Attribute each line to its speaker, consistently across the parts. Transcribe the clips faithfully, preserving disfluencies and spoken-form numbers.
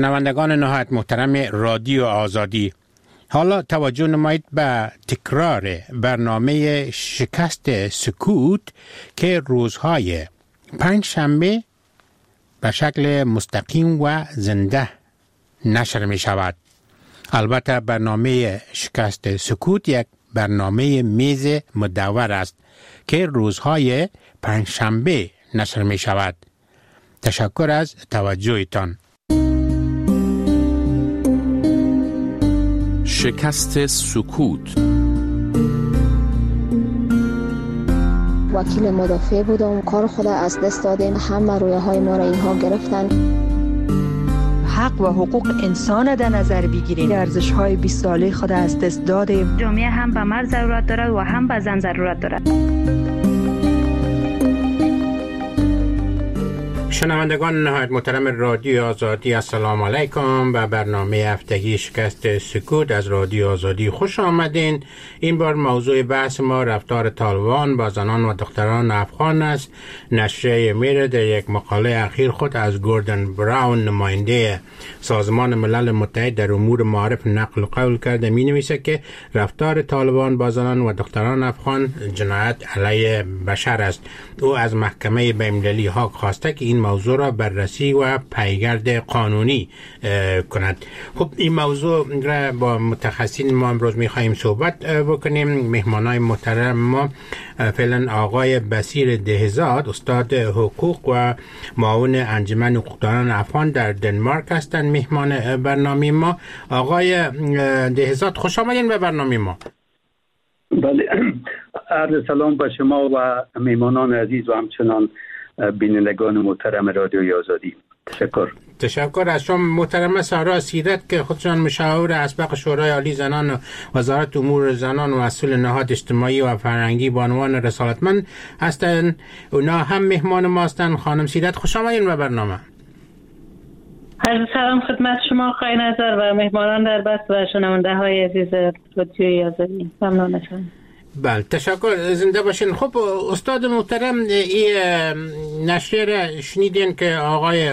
Speaker 1: شنوندگان نهایت محترم رادیو آزادی، حالا توجه نمایید به تکرار برنامه شکست سکوت که روزهای پنج شنبه به شکل مستقیم و زنده نشر می شود. البته برنامه شکست سکوت یک برنامه میز مدور است که روزهای پنج شنبه نشر می شود. تشکر از توجهتان.
Speaker 2: شکست سکوت.
Speaker 3: وکیل مدافع بودم، کار خود از دست دادیم، همه رویه های ما را اینها گرفتن.
Speaker 4: حق و حقوق انسان در نظر بگیریم، ارزش های بیست ساله خود از دست دادیم.
Speaker 5: جامعه هم به مرد ضرورت دارد و هم به زن ضرورت دارد.
Speaker 1: شنوندگان نهایت محترم رادیو آزادی، السلام علیکم. به برنامه هفتگی شکست سکوت از رادیو آزادی خوش آمدین. این بار موضوع بحث ما رفتار طالبان با زنان و دختران افغان است. نشریه میر در یک مقاله اخیر خود از گوردن براون، نماینده سازمان ملل متحد در امور معارف، نقل قول کرده. می نویسه که رفتار طالبان با زنان و دختران افغان جنایت علیه بشر است. او از محکمه بین‌المللی هاگ خواسته که این موضوع را بررسی و پیگرد قانونی کند. خب این موضوع را با متخصصین ما امروز می‌خواهیم صحبت بکنیم. مهمانای محترم ما فعلا آقای بصیر دهزاد، استاد حقوق و معاون انجمن حقوقدانان افغان در دنمارک هستند مهمان برنامه ما. آقای دهزاد خوش آمدین به برنامه ما.
Speaker 6: بله، عرض سلام به شما و مهمانان عزیز و همچنان بینندگان محترم رادیوی آزادی. تشکر.
Speaker 1: تشکر از شما محترمه سارا سیرت که خودشان مشاور اسبق شورای عالی زنان و وزارت امور زنان و مسئول نهاد اجتماعی و فرهنگی به عنوان رسالتمند هستند. اونا هم مهمان ما هستند. خانم سیرت خوش آمدین به برنامه.
Speaker 5: عرض سلام خدمت شما آقای نظر و مهمانان در بس و شنونده های عزیز رادیوی آزادی. ممنونتون.
Speaker 1: بله تشکر، زنده باشین. خب استاد محترم، این نشریه را شنیدین که آقای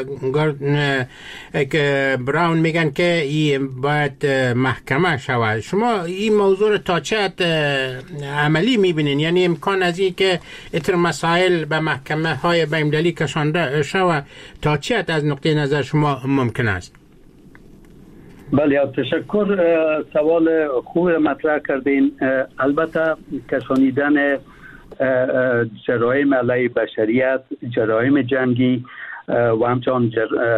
Speaker 1: براون میگن که این باید محکمه شود. شما این موضوع تا چه حد عملی میبینین؟ یعنی امکان از این که اتر مسائل به محکمه های بین‌المللی کشانده شود تا چه حد از نقطه نظر شما ممکن است؟
Speaker 6: بله تشکر، سوال خوب مطرح کردین. البته کشانیدن جرایم علیه بشریت، جرایم جنگی و همچنان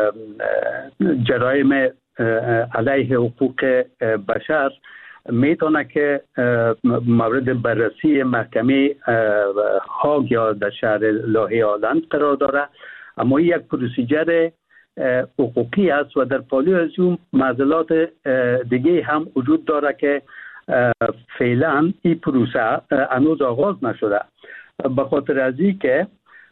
Speaker 6: جرایم علیه حقوق بشر میتونه که مورد بررسی محکمه هاگ یا در شهر لاهه هلند قرار داره، اما یک پروسیجر حقوقی است و در پالو از اون معضلات دیگه هم وجود داره که فعلا این پروسه هنوز آغاز نشده. به خاطر از این که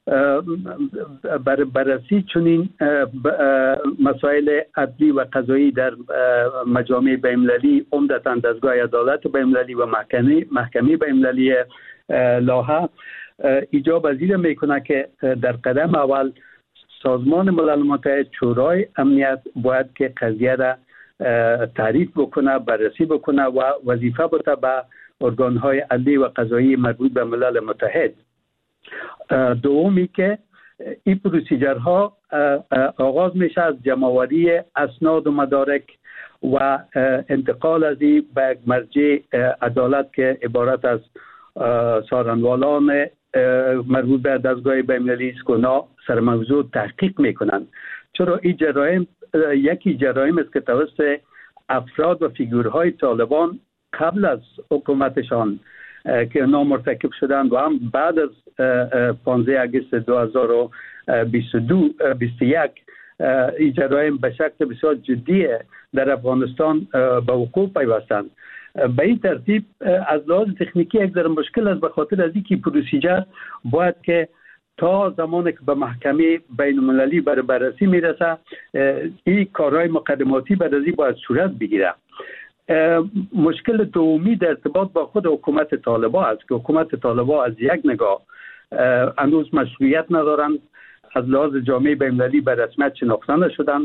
Speaker 6: بر بررسی چنین مسائل عدلی و قضایی در مجامع بین‌المللی، عمدتاً دستگاه عدالت بین‌المللی و محکمه محکمه بین‌المللی لاهه، ایجاب پذیر میکنه که در قدم اول سازمان ملل متحد، شورای امنیت باید که قضیه را تعریف بکنه، بررسی بکنه و وظیفه بده به ارگان‌های عدلی و قضایی مربوط به ملل متحد. دومی که این پروسیجرها آغاز میشه از جمع‌آوری اسناد و مدارک و انتقال از این به مرجع عدالت که عبارت از سارنوالان مربوط به دستگاه بین‌المللی است که اونا سر موضوع تحقیق میکنن. چرا این جرایم یکی جرایم است که توسط افراد و فیگورهای طالبان قبل از حکومتشان که اونا مرتکب شدند و هم بعد از پانزده آگوست دو هزار و بیست و دو بیست و یک این جرایم به شکل بسیار جدی در افغانستان به وقوع پیوستند. به این ترتیب از لحاظ تکنیکی یک ذره مشکل است، به خاطر از اینکه پروسیجر باید که تا زمانی که به محکمه بین المللی بر بررسی میرسه این کارهای مقدماتی بعد از این باید صورت بگیره. مشکل دومی در ارتباط با خود حکومت طالبان است که حکومت طالبان از یک نگاه هنوز مشروعیت ندارند، از لحاظ جامعه بین‌المللی به رسمیت شناخته نشدند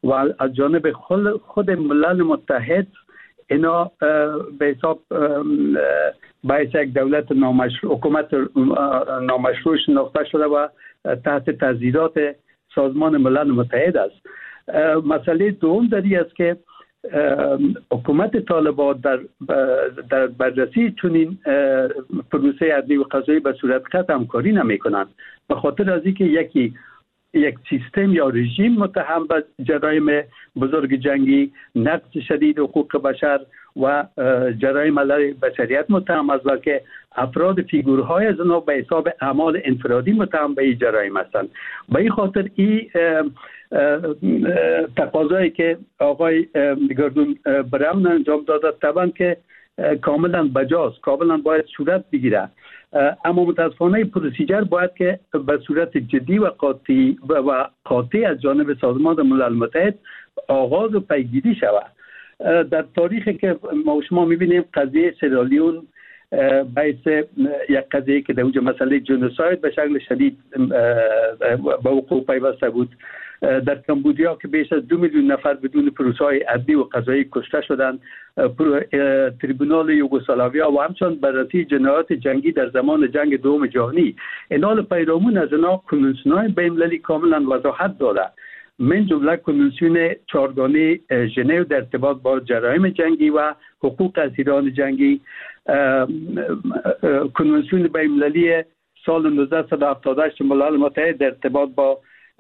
Speaker 6: و از جانب خود, خود ملل متحد اینا به حساب باعث یک دولت نامشروع، حکومت نامشروع شناخته شده و تحت تضییعات سازمان ملل متحد است. مسئله دوم در این است که حکومت طالبان در در بررسی چنین پروسه عدلی و قضایی به صورت قطع همکاری نمی کنند، به خاطر از اینکه یکی یک سیستم یا رژیم متهم به جرایم بزرگ جنگی، نقض شدید حقوق بشر و جرایم علیه بشریت متهم است و که افراد فیگورهای از آنها به حساب اعمال انفرادی متهم به این جرایم هستند. به این خاطر این تقاضایی که آقای گردون براون انجام داده طبعا که کاملا بجاست، کاملا باید صورت بگیره، اما متاسفانه پروسیجر باید که به صورت جدی و قاطع و قاطع از جانب سازمان ملل متحد آغاز و پیگیری شود. در تاریخی که ما شما میبینیم قضیه سیرالیون باعث یک قضیه که در اونجا مسئله جنوساید به شکل شدید به وقوع پیوسته بود، در کمبودیا که بیش از دو میلیون نفر بدون پروسه‌های عدلی و قضایی کشته شدند، تریبونال یوگسلاویا و همچنین بررسی جنایات جنگی در زمان جنگ دوم جهانی، اینال پیرامون از اینا کنوانسیون‌های بین‌المللی کاملا وضاحت داده، من جمله کنوانسیون چهارگانه ژنو در ارتباط با جرایم جنگی و حقوق اسیران جنگی، کنوانسیون بین‌المللی سال نوزده هفتاد و هشت ملل متحد در ارتباط با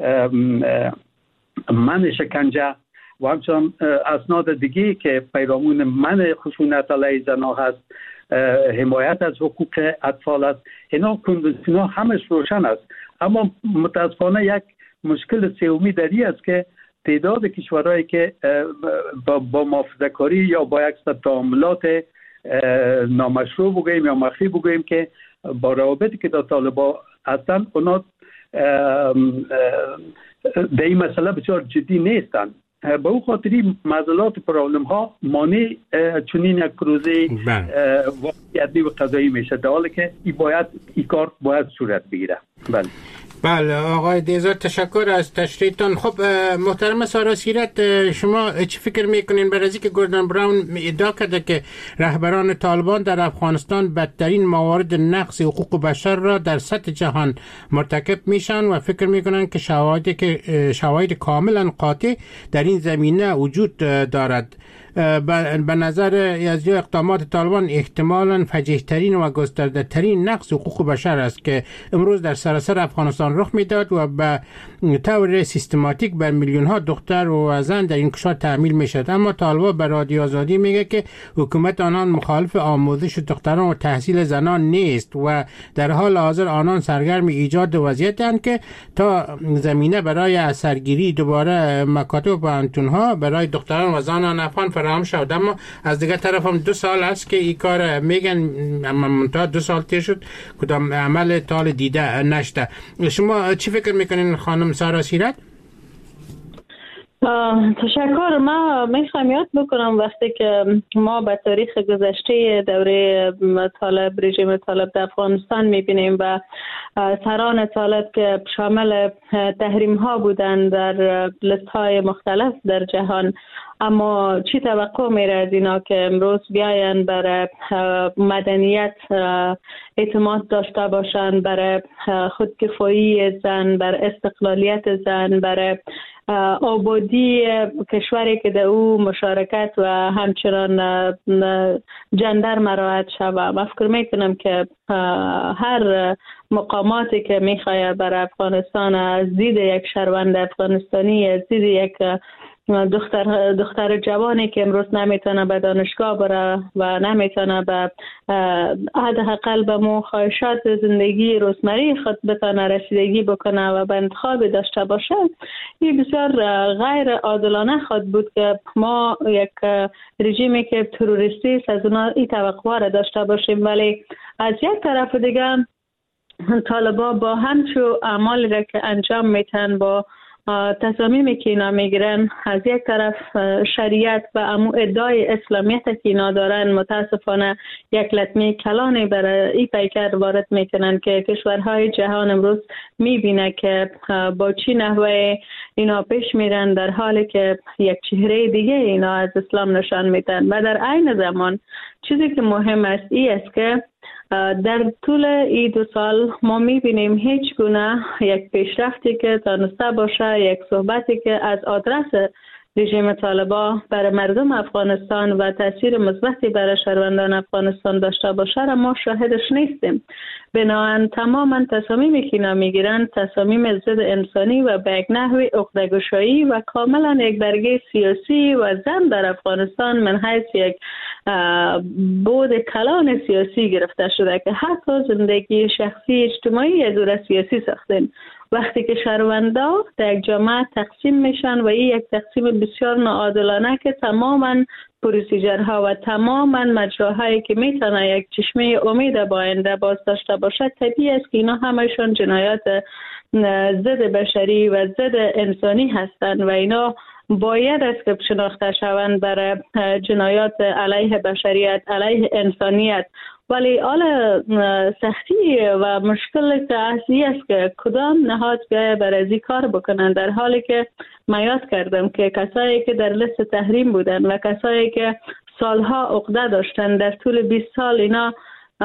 Speaker 6: من شکنجه و همچنان اسناد دیگه که پیرامون من خشونت علیه زنها هست، حمایت از حقوق اطفال است، اینا کنوانسیون ها همش روشن است. اما متاسفانه یک مشکل سومی در این است که تعداد کشورهایی که با, با محافظه‌کاری یا با یک تعاملات نامشروع بگوییم یا مخفی بگوییم که با روابطی که در طالبان هستند، اونا در این مسئله بسیار جدی نیستند. به او خاطری معضلات و پرابلم ها مانع چنین یک پروژه عدلی و قضایی میشه، در حالی که این باید این کار باید صورت بگیره. بله
Speaker 1: بله آقای دیزار، تشکر از تشریحتان. خب محترم سارا سیرت، شما چی فکر میکنین برای اینکه گوردن براون ادعا کرده که رهبران طالبان در افغانستان بدترین موارد نقض حقوق بشر را در سطح جهان مرتکب میشن و فکر میکنن که شواهدی که شواهد کاملا قاطع در این زمینه وجود دارد؟ به نظر یزدی اقدامات طالبان احتمالاً فجیح‌ترین و گسترده‌ترین نقض حقوق بشر است که امروز در سراسر افغانستان رخ میداد و به طور سیستماتیک بر میلیون‌ها دختر و زن در این کشور تحمیل میشد. اما طالبان به رادیو آزادی میگه که حکومت آنان مخالف آموزش دختران و تحصیل زنان نیست و در حال حاضر آنان سرگرم ایجاد وضعیتند که تا زمینه برای اثرگیری دوباره مکاتب و پانتون‌ها برای دختران و زنان افغان فراهم شد. اما از دیگر طرف هم دو سال است که این کار میگن، منتها دو سال تیر شد کدام عمل تال دیده نشده. شما چی فکر میکنین خانم سارا سیرت؟
Speaker 5: تشکر. ما میخوام یاد بکنم وقتی که ما به تاریخ گذشته دوره طالب، رژیم طالب در افغانستان میبینیم و سران طالب که شامل تحریم ها بودند در لیست های مختلف در جهان، اما چی توقع میره از اینا که امروز بیاین برای مدنیت اعتماد داشته باشند، برای خودکفایی زن، برای استقلالیت زن، برای آبادی کشوری که در او مشارکت و همچنان جندر مراعات شود. من فکر میکنم که هر مقاماتی که میخواد برای افغانستان از دید یک شهروند افغانستانی، از دید یک دختر دختر جوانی که امروز نمیتونه به دانشگاه بره و نمیتونه به حداقل به مخواهشات زندگی روزمره خود بتونه رسیدگی بکنه و به انتخاب داشته باشه، این بسیار غیر عادلانه خود بود که ما یک رژیمی که تروریستی است از اونا این توقع را داشته باشیم. ولی از یک طرف دیگه طالبان با همچو اعمالی را که انجام میتن، با تصامیمی که اینا میگیرن از یک طرف شریعت و امو ادعای اسلامیت که اینا دارن متاسفانه یک لطمه کلانی برای این پیکر وارد میکنن که کشورهای جهان امروز میبینه که با چی نحوه اینا پیش میرن، در حالی که یک چهره دیگه اینا از اسلام نشان میدن. و در عین زمان چیزی که مهم است ای است که در طول این دو سال ما میبینیم هیچ گونه یک پیشرفتی که دانسته باشه، یک صحبتی که از آدرس رژیم طالبان برای مردم افغانستان و تاثیر مثبتی برای شهروندان افغانستان داشته باشه را ما شاهدش نیستیم. بنابراین تماما تصامیمی که اینا میگیرن تصامیم ضد انسانی و به یک نحوی عقده‌گشایی و کاملا یک برگه سیاسی و زن در افغانستان من حیث یک بود کلان سیاسی گرفته شده که حتی زندگی شخصی اجتماعی از دور سیاسی ساختن. وقتی که شهروندا در یک جامعه تقسیم میشن و این یک تقسیم بسیار ناعادلانه که تماما پروسیجرها و تماما مجراهایی که میتونه یک چشمه امید با آینده باز داشته باشد، طبیعی است که اینا همشون جنایات ضد بشری و ضد انسانی هستند و اینا باید است که شناخته شوند برای جنایات علیه بشریت، علیه انسانیت. ولی حالا سختی و مشکل که اصلی است که کدام نهاد بیایه برای ازی کار بکنن، در حالی که من یاد کردم که کسایی که در لیست تحریم بودن و کسایی که سالها عقده داشتن در طول بیست سال اینا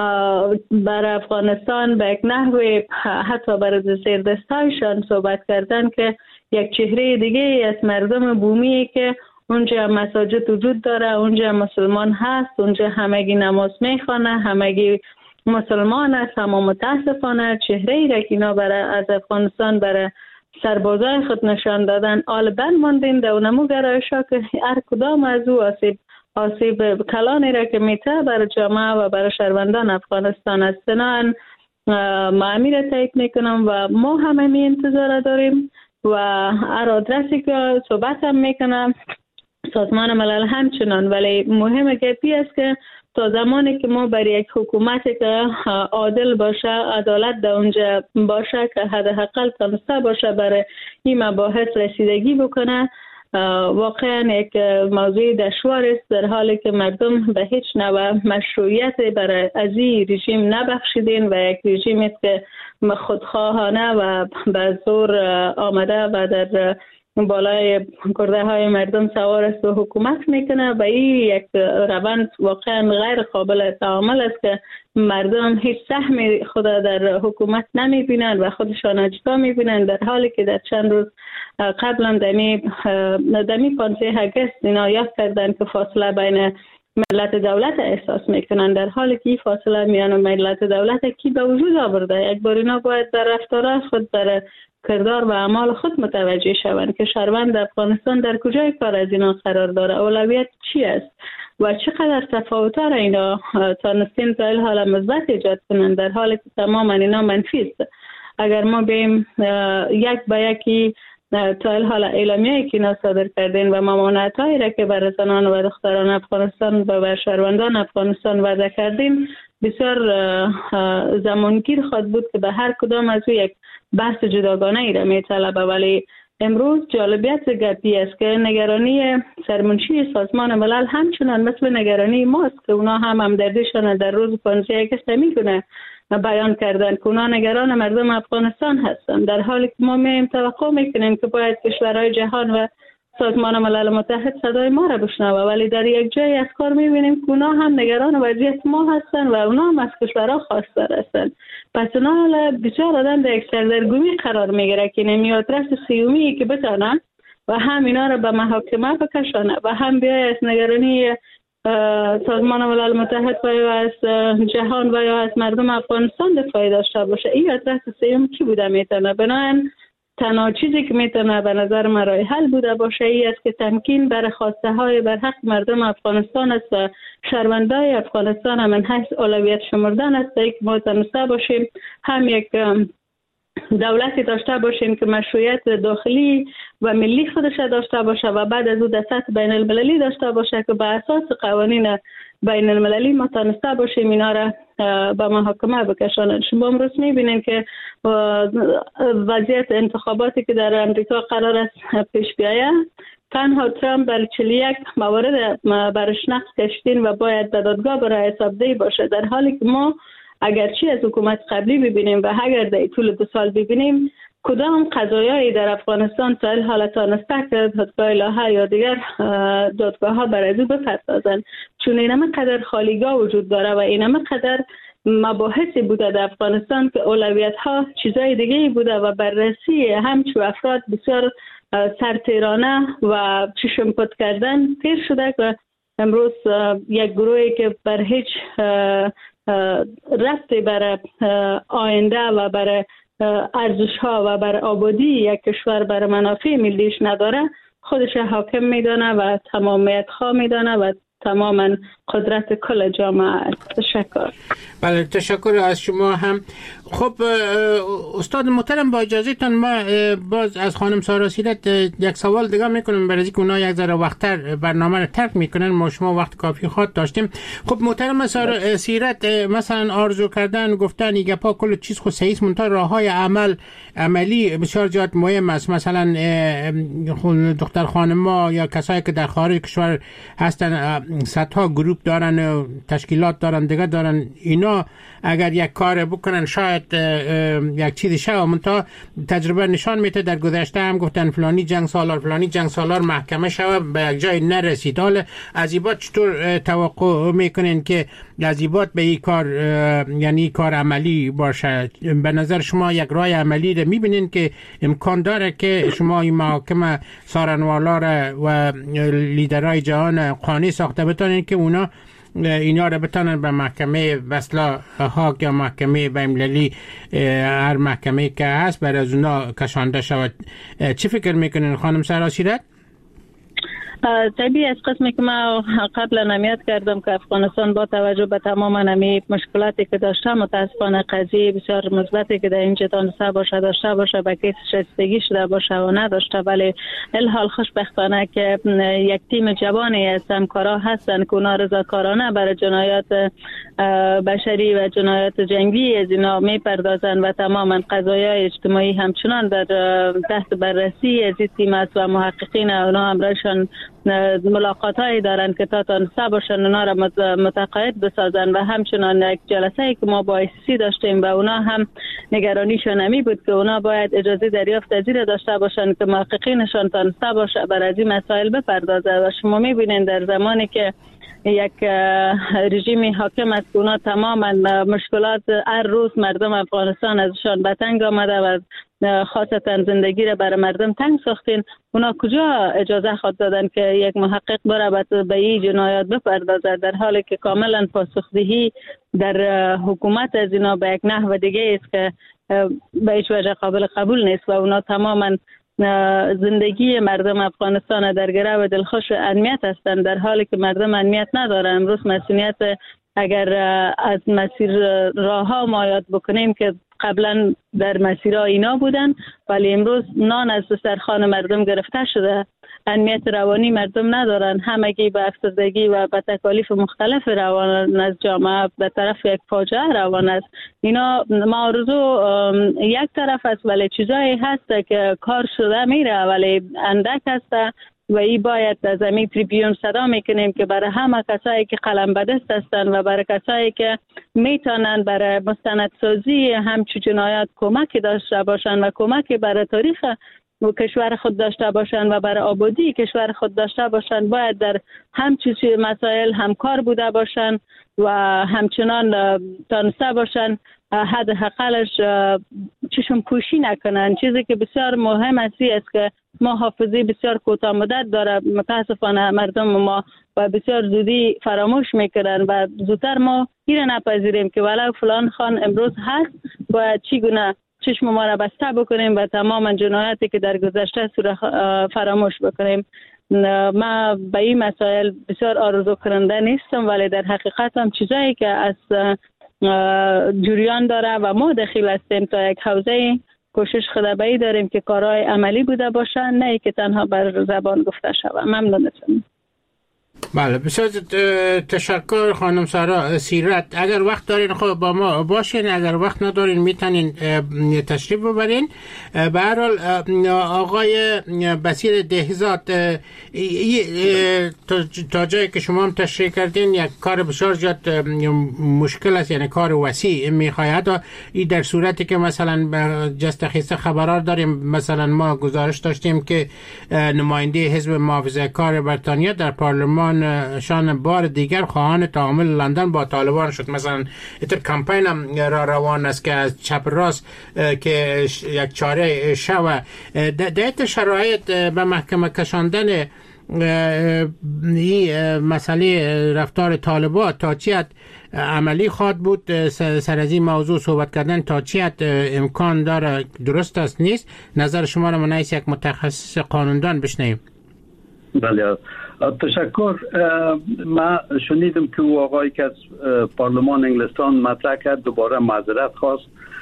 Speaker 5: برای افغانستان به یک نحوی حتی برای زیردستایشان صحبت کردن که یک چهره دیگه از مردم بومی که اونجا مساجد وجود داره، اونجا مسلمان هست، اونجا همگی نماز میخوانه، همگی مسلمان است، اما متاسفانه چهره ای را که اینا برای از افغانستان برای سربازای خود نشان دادن آل بند ماندین در اونمو گرایشا که هر کدام از او آسیب آسیب کلانی را که میته برای جامعه و برای شهروندان افغانستان است. بنابراین ما امیر تایید میکنم و ما همه می انتظار داریم و هر آدرسی که صحبت هم میکنم سازمان ملل همچنان، ولی مهم گپی است که تا زمانی که ما برای یک حکومتی که عادل باشه، عدالت در اونجا باشه، که حداقل تونسته باشه برای این مباحث رسیدگی بکنه، واقعا یک موضوع دشوار است، در حالی که مردم به هیچ نوع مشروعیت برای از این رژیم نبخشیدین و یک رژیمی است که خودخواهانه و به زور آمده و در بالای کرده های مردم سوار است و حکومت میکنه و این یک روند واقعا غیر قابل تعامل است که مردم هیچ سهمی خود در حکومت نمیبینن و خودشان اجدا میبینن، در حالی که در چند روز قبلا دمی دمی پانزده اگست اینا یاد کردن که فاصله بین ملت دولت احساس میکنن، در حالی که این فاصله میان ملت دولت کی به وجود آورده. یک بار اینا باید در رفتار خود، در کردار و اعمال خود متوجه شوند که شهروند افغانستان در کجای کار از اینا قرار داره، اولویت چی است و چقدر تفاوت‌ها را اینا تانستین تا این حال مثبت ایجاد کنند، در حالی که تماما اینا منفی است. اگر ما بیم یک به یکی تا این حال اعلامیه‌ای که اینا صادر کردین و ممانعت‌هایی را که بر زنان و دختران افغانستان و بر شهروندان افغانستان وضع کردین، بسیار زمانگیر خواهد بود که به هر کدام از او یک بحث جداگانه ای را می طلبه. ولی امروز جالبیت گپی است که نگرانی سرمنشی سازمان ملل همچنان مثل نگرانی ماست که اونا هم همدردیشان در روز پانزده اگست میکنه بیان کردن که اونا نگران مردم افغانستان هستند، در حالی که ما می توقع میکنیم که باید کشورهای جهان و سازمان ملل متحد صدای ما را بشنوه، ولی در یک جای از کار میبینیم که اونا هم نگران وضعیت ما هستن و اونا هم از کشورها خواستار هستن. پس اونا بسیار آدم در یک سردرگمی قرار میگیره که نمی آدرس سیومی که بتانن و هم اینا را به محاکمه بکشانه و هم بیای از نگرانی سازمان ملل متحد و یا از جهان و یا از مردم افغانستان دفاعی داشته باشه. این آدرس سیوم کی بوده میتونه؟ بنابراین تنها چیزی که میتونه به نظر من راه حل بوده باشه ای است که تمکین بر خواسته های بر حق مردم افغانستان است و شهروندای افغانستان هم من حیث اولویت شمردن است که ما تونسته باشیم هم یک دولتی داشته باشیم که مشروعیت داخلی و ملی خودش داشته باشه و بعد از او در سطح بین المللی داشته باشه که به اساس قوانین بین المللی ما تانسته باشیم اینا را به محاکمه بکشانند. شما امروز میبینید که وضعیت انتخاباتی که در امریکا قرار است پیش بیاید، تنها ترامپ بر چهل و یک موارد برش نقض کشیدین و باید به دادگاه برای حسابدهی باشه، در حالی که ما اگرچه از حکومت قبلی ببینیم و اگر در طول دو سال ببینیم کدام قضایایی در افغانستان تا این حالت تانسته که دادگاه الهه یا دیگر دادگاه ها بر ازو بپردازند، چون اینمه قدر خالیگاه وجود داره و اینمه قدر مباحثی بوده در افغانستان که اولویت ها چیزای دیگه بوده و بررسی همچو افراد بسیار سرتیرانه و چشم پد کردن تیر شده که امروز یک گروهی که بر هیچ ربطی بر آینده و بر ارزش ها و بر آبادی یک کشور بر منافع ملیش نداره خودش حاکم میدانه و تمامیت خواه میدانه و تماما قدرت کل جامعه. تشکر.
Speaker 1: بله تشکر از شما هم. خب استاد محترم با اجازهتون ما باز از خانم سارا سیرت یک سوال دیگه میکنم برای اینکه اونا یک ذره وقتتر برنامه رو ترک میکنن، ما شما وقت کافی خود داشتیم. خب محترم سارا سیرت مثلا آرزو کردن گفتن این گپا کل چیز خود صحیح است، منتها راههای عمل عملی بسیار زیاد مهم است. مثلا دختر خانم‌ها یا کسایی که در خارج کشور هستن صدها گروپ دارن و تشکیلات دارن دیگه دارن، اینا اگر یک کار بکنن شاید یک چیزی شد. منتها تجربه نشان میده در گذشته هم گفتن فلانی جنگ سالار فلانی جنگ سالار محکمه شود به یک جای نرسید. حالا از این بعد چطور توقع میکنین که از این بعد به این کار یعنی کار عملی باشه؟ به نظر شما یک راه عملی رو میبینین که امکان داره که شما این محاکمه سارنوالا و لیدرهای جهان قانع ساخته بتونین که اونا اینا رو بتونن به محکمه وصلا هاگ یا محکمه بین‌المللی هر محکمه که هست برای از اونا کشانده شود؟ چی فکر میکنین خانم سارا سیرت؟
Speaker 5: طبیعی از قسمی که ما قبلا نمیاد کردم که افغانستان با توجه به تمام نمی مشکلاتی که داشته متاسفانه قضیه بسیار مثبتی که در این تانسته باشه داشته باشه به کیس شایستگی شده باشه و نداشته، ولی الحال خوشبختانه که یک تیم جوانی از همکارا هستن که اونا رضاکارانه برای جنایات بشری و جنایات جنگی از اینا میپردازن و تماما قضایای اجتماعی همچنان در تحت بررسی از این تیم است و محققین اونا همراهشان ملاقات هایی دارن که تا تانسته باشن اونا را متقاعد بسازن و همچنان یک جلسه ای که ما با ایسی داشتیم و اونا هم نگرانیشون نمی بود که اونا باید اجازه دریافت از این داشته باشن که محققینشان تانسته باشه بر از این مسائل بپردازه. و شما میبینین در زمانی که یک رژیم حاکم است که اونا تماما مشکلات هر روز مردم افغانستان ازشان به تنگ آمده و خاصتا زندگی را برای مردم تنگ ساختین، اونا کجا اجازه خود دادن که یک محقق بره به این جنایات بپردازه، در حالی که کاملا پاسخدهی در حکومت از اینا به یک نحو دیگه است که به هیچ وجه قابل قبول نیست و اونا تماما زندگی مردم افغانستان در گره و دلخوش امنیت هستند، در حالی که مردم امنیت ندارن. امروز مسئولیت اگر از مسیر راه ها ما یاد بکنیم که قبلا در مسیرها اینا بودن ولی امروز نان از سرخوان مردم گرفته شده، امنیت روانی مردم ندارن، همگی به افسردگی و به تکالیف مختلف روان از جامعه به طرف یک فاجعه روان است. اینا معارضو یک طرف است ولی چیزایی هست که کار شده میره ولی اندک هست و ای باید از زمین تریبیون صدا میکنیم که برای همه کسایی که قلم به دست هستند و برای کسایی که میتونن برای مستندسازی همچون جنایات کمک داشته باشند و کمک برای تاریخ و کشور خود داشته باشند و برای آبادی کشور خود داشته باشند باید در همچون مسائل همکار بوده باشند و همچنان تانسته باشند حد حقلش چشم پوشی نکنن. چیزی که بسیار مهم است که ما حافظه بسیار کوتاه مدت داره، متاسفانه مردم ما و بسیار زودی فراموش میکنن و زودتر ما این نپذیریم که ولو فلان خان امروز هست باید چگونه چشم ما را بسته بکنیم و تمام جنایاتی که در گذشته فراموش بکنیم. ما به این مسائل بسیار آرزو کننده نیستم ولی در حقیقت هم چیزایی که از جریان داره و ما داخل هستیم تا یک حوزه کوشش خدابایی داریم که کارهای عملی بوده باشن نه که تنها بر زبان گفته شود. ممنونتم.
Speaker 1: بله بسیار تشکر خانم سارا سیرت. اگر وقت دارین خب با ما باشین، اگر وقت ندارین میتونین تشریف ببرین. به هر حال آقای بصیر دهزاد، تا جایی که شما هم تشریح کردین یک کار بسیار زیاد مشکل است، یعنی کار وسیع میخواهد. این در صورتی که مثلا جست خیسته خبرار داریم، مثلا ما گزارش داشتیم که نماینده حزب محافظه کار بریتانیا در پارلمان شان بار دیگر خواهان تعامل لندن با طالبان شد. مثلا ایتر کمپین هم را روان است که از چپ راست که یک چاره شوه در شرایط به محکمه کشاندن این مسئله رفتار طالبان تا چیت عملی خواد بود. سر از این موضوع صحبت کردن تا چیت امکان داره، درست است نیست؟ نظر شما را منعکس یک متخصص قانوندان بشنویم.
Speaker 6: بله تشکر. من شنیدم که او آقایی که از پارلمان انگلستان مطرح کرد دوباره معذرت خواست،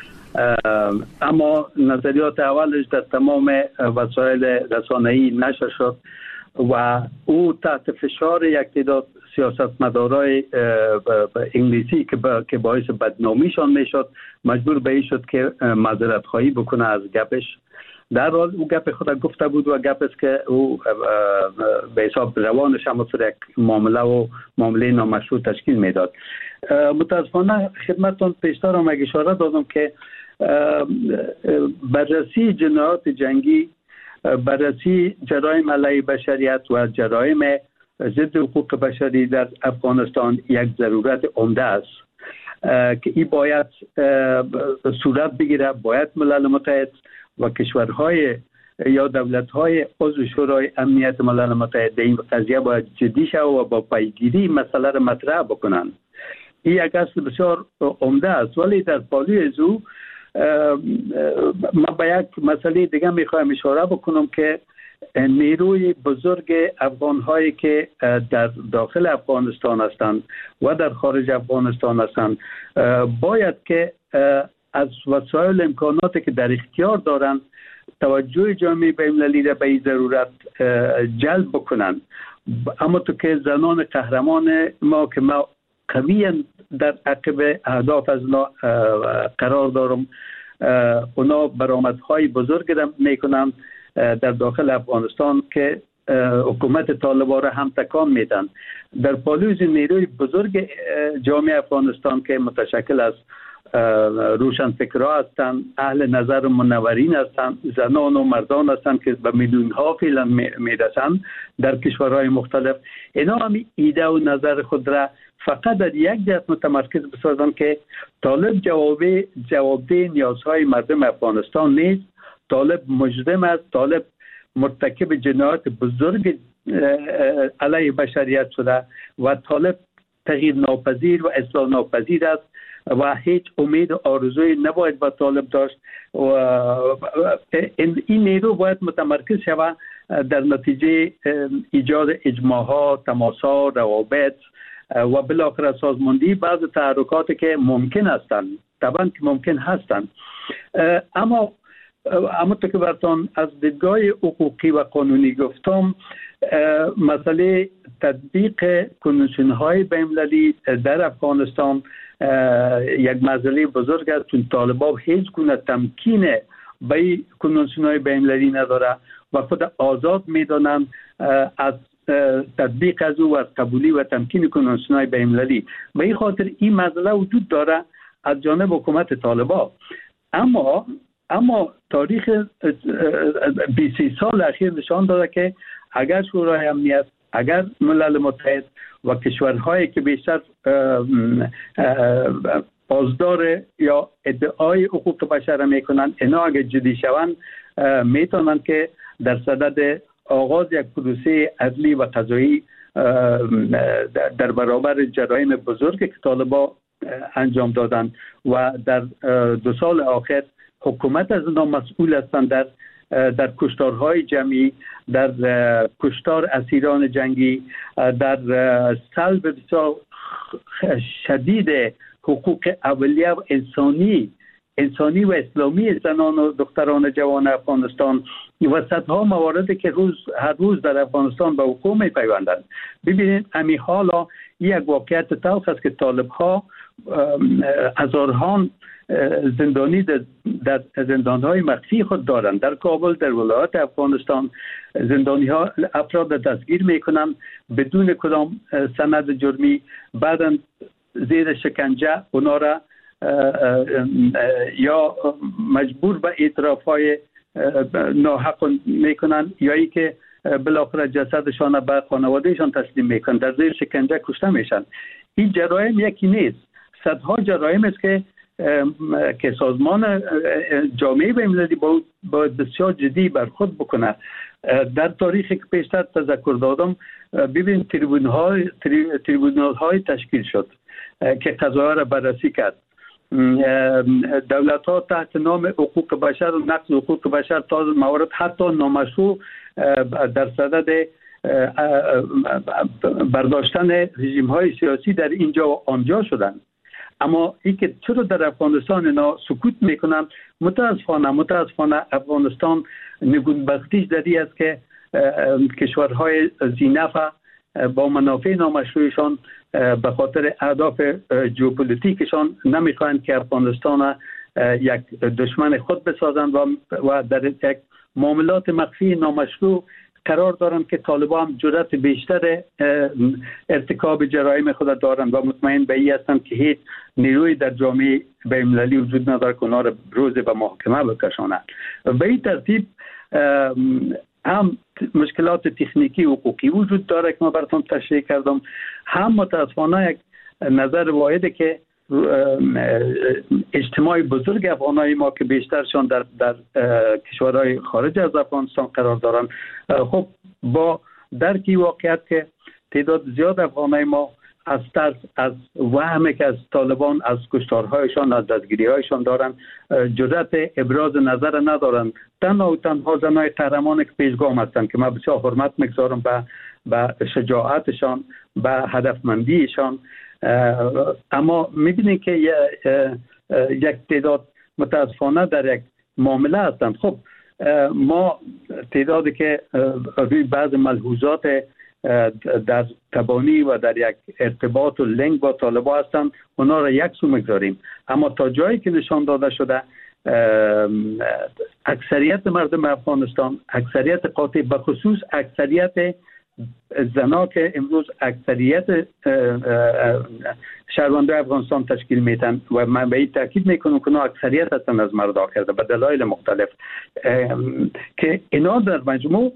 Speaker 6: اما نظریات اولش در تمام وسایل رسانه‌ای نشر شد و او تحت فشار یک تعداد سیاستمدارای انگلیسی که باعث بدنامیشان میشد مجبور به این شد که معذرت خواهی بکنه از گپش. در حال او گپ خود گفته بود و گپ است که او به حساب روانش هم یک معامله و معامله نامشروع تشکیل میداد. متاسفانه خدمتتون پیشتر هم اشاره دادم که بررسی جنایات جنگی، بررسی جرایم علیه بشریت و جرایم ضد حقوق بشری در افغانستان یک ضرورت عمده است که این باید صورت بگیره. باید ملل متحد و کشورهای یا دولت‌های عضو شورای امنیت ملل متحد این قضیه باید جدی شود و با پیگیری مسئله را مطرح بکنند. این یک اصل بسیار عمده است، ولی در پالوی از او من به یک مسئله دیگه میخوایم اشاره بکنم که نیروی بزرگ افغان‌هایی که در داخل افغانستان هستند و در خارج افغانستان هستند باید که از وسایل امکاناتی که در اختیار دارند توجه جامعه بین‌المللی را به این ضرورت جلب بکنند. اما تو که زنان قهرمان ما که ما قویاً در عقب اهداف از اونا قرار دارم، اونا برآمدهای بزرگ را میکنند در داخل افغانستان که حکومت طالبان را هم تکان میدن. در پالوز نیروی بزرگ جامعه افغانستان که متشکل از روشنفکرها هستند، اهل نظر منورین هستند، زنان و مردان هستند که به میلیون ها فعلا میرسند در کشورهای مختلف. اینا هم ایده و نظر خود را فقط در یک جهت متمرکز بسازند که طالب جواب جوابده نیازهای مردم افغانستان نیست. طالب مجرم است، طالب مرتکب جنایات بزرگ علیه بشریت شده و طالب تغییر ناپذیر و اصلاح ناپذیر است و هیچ امید و آرزوی نباید با طالب داشت و این نیرو باید متمرکز شود در نتیجه ایجاد اجماعات، تماس‌ها، روابط و بالاخره سازماندهی بعض تحرکاتی که ممکن هستند، طبعا که ممکن هستند. اما اما تو که براتون از دیدگاه حقوقی و قانونی گفتم، مسئله تطبیق کنوانسیون های بین‌المللی در افغانستان یک مسئله بزرگ است، چون طالبان هیچ گونه تمکین به کنوانسیون های بین‌المللی نداره و خود آزاد میدانند از تطبیق از او و از قبولی و تمکین کنوانسیون های بین‌المللی. به این خاطر این مسئله وجود داره از جانب حکومت طالبان. اما اما تاریخ بیست سال اخیر نشان داده که اگر شورای امنیت، اگر ملل متحد و کشورهایی که بیشتر پاسدار یا ادعای حقوق بشر میکنند، اینا اگر جدی شوند میتونند که در صدد آغاز یک پروسه عدلی و قضایی در برابر جرایم بزرگ که طالبان انجام دادند و در دو سال آخر حکومت از اونا مسئول هستند در در کشتارهای جمعی، در کشتار اسیران جنگی، در سلب بسیار شدید حقوق اولیه و انسانی انسانی و اسلامی زنان و دختران جوان افغانستان و صدها مواردی که روز هر روز در افغانستان به حقوق میپیوندند. ببینید همین حالا یک واقعیت تلخ است که طالب ها هزاران زندانی در زندانهای مخفی خود دارند. در کابل، در ولایات افغانستان زندانی ها افراد دستگیر میکنند بدون کدام سند جرمی، بعدا زیر شکنجه اونا را یا مجبور به اعتراف های ناحق میکنن یا ای که بالاخره جسدشان به خانوادهشان تسلیم میکنن، در زیر شکنجه کشته میشن. این جرایم یکی نیست، صدها جرایم است که که سازمان جامعه بین‌المللی باید بسیار جدی برخورد بکنه. در تاریخی که پیشتر تذکر دادم، ببین تریبون های تریبونال های تشکیل شد که قضایا را بررسی کرد. دولت ها تحت نام حقوق بشر و نقض حقوق بشر تا موارد حتی نامشروع در صدد برداشتن رژیم های سیاسی در اینجا و آنجا شدند. اما این که چرا در افغانستان اینا سکوت میکنن؟ متاسفانه متاسفانه افغانستان نگونبختیش در این است که کشورهای ذی‌نفع با منافع نامشروعشان به خاطر اهداف ژئوپلیتیکشان نمیخواهند که افغانستان یک دشمن خود بسازند و در یک معاملات مخفی نامشروع قرار دارند که طالبان هم جرأت بیشتر ارتکاب جرایم خود دارند و مطمئن به این هستند که هیچ نیروی در جامعه بین‌المللی وجود نداره که اونا را روز به محاکمه بکشانند. به این ترتیب هم مشکلات تکنیکی و حقوقی وجود داره که ما براتون تشریح کردم، هم متاسفانه یک نظر واحده که اجتماع بزرگ افغانای ما که بیشترشان در در کشورهای خارج از افغانستان قرار دارند، خب با درکی واقعیت که تعداد زیاد افغانای ما از ترس از وهمی که از طالبان از کشتارهایشان از دستگیریهایشان دارن جرأت ابراز نظر ندارن. تنها و تنها زنای قهرمان که پیشگام هستند که من بسیار حرمت میگذارم به به شجاعتشان، به هدفمندیشان، اما میبینید که یک تعداد متاسفانه در یک معامله هستند. خب ما تعدادی که روی بعض ملحوظات در تبانی و در یک ارتباط و لینک با طالبان هستند اونا را یک سو میگذاریم، اما تا جایی که نشان داده شده اکثریت مردم افغانستان، اکثریت قاطع، به خصوص اکثریت زنا که امروز اکثریت شهروندان افغانستان تشکیل میتن و من به این تاکید میکنم که اونا اکثریت هستن از مردا کرده به دلایل مختلف، که اینا در مجموع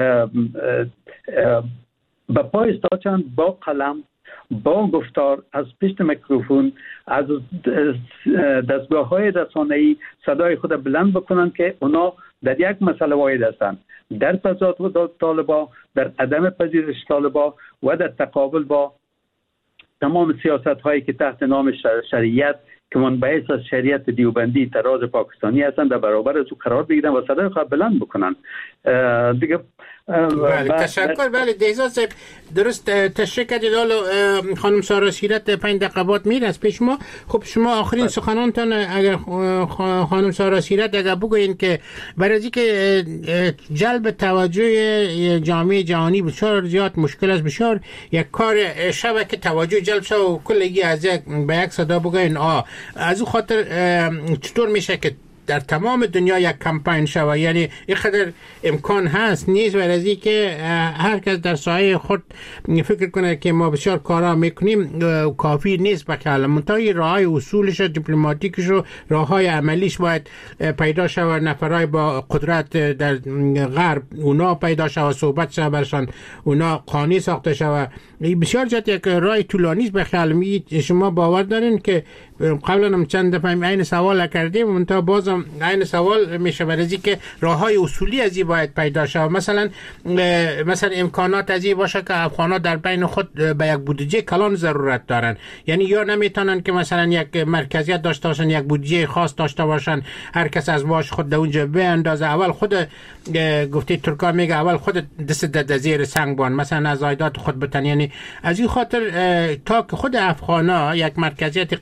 Speaker 6: به پای استاچند با قلم، با گفتار، از پشت میکروفون، از دستگاه های رسانه‌ای صدای خود بلند بکنن که اونا در یک مسئله واحد هستند، در تضاد طالبان، در عدم پذیرش طالبان و در تقابل با تمام سیاست هایی که تحت نام شریعت که منبعث از شریعت دیوبندی طراز پاکستانی هستند در برابر از او قرار بگیرن و صدای خود بلند بکنن دیگه.
Speaker 1: بله تشکر. بله دیزا صاحب درست تشریح کردید. حالا خانم سارا سیرت پنج دقیقه بعد میره از پیش ما. خب شما آخرین بله. سخنانتان اگر خانم سارا سیرت اگر بگوین که برای از اینکه جلب توجه جامعه جهانی بسیار زیاد مشکل است، بسیار یک کار شبه که توجه جلب شه و کلگی از یک به یک صدا بگوین آ از اون خاطر چطور میشه که در تمام دنیا یک کمپین شوه؟ یعنی اینقدر امکان هست نیست و از این که هر کس در سایه خود فکر کنه که ما بسیار کارا میکنیم کافی نیست. بکل منتهای راه های اصولش دیپلماتیکش و راه های عملیش باید پیدا شوه، نفرای با قدرت در غرب اونا پیدا شوه، صحبت شوه برشان، اونا قانونی ساخته شوه. بسیار جد یک راه طولانی است. بخیال می شما باور دارین که قبلا هم چند دفعه این سوال کردیم منتها بازم این سوال میشه برای که راههای اصولی از این باید پیدا شود. مثلا مثلا امکانات از این باشه که افغان‌ها در بین خود به یک بودجه کلان ضرورت دارن، یعنی یا نمیتونن که مثلا یک مرکزیت داشته باشن، یک بودجه خاص داشته باشن، هر کس از باش خود در اونجا به اندازه اول خود گفته ترکا میگه اول خود دست در زیر سنگ بان مثلا از عایدات خود بتن. یعنی از این خاطر تا که خود افغان‌ها یک مرکزیت قوی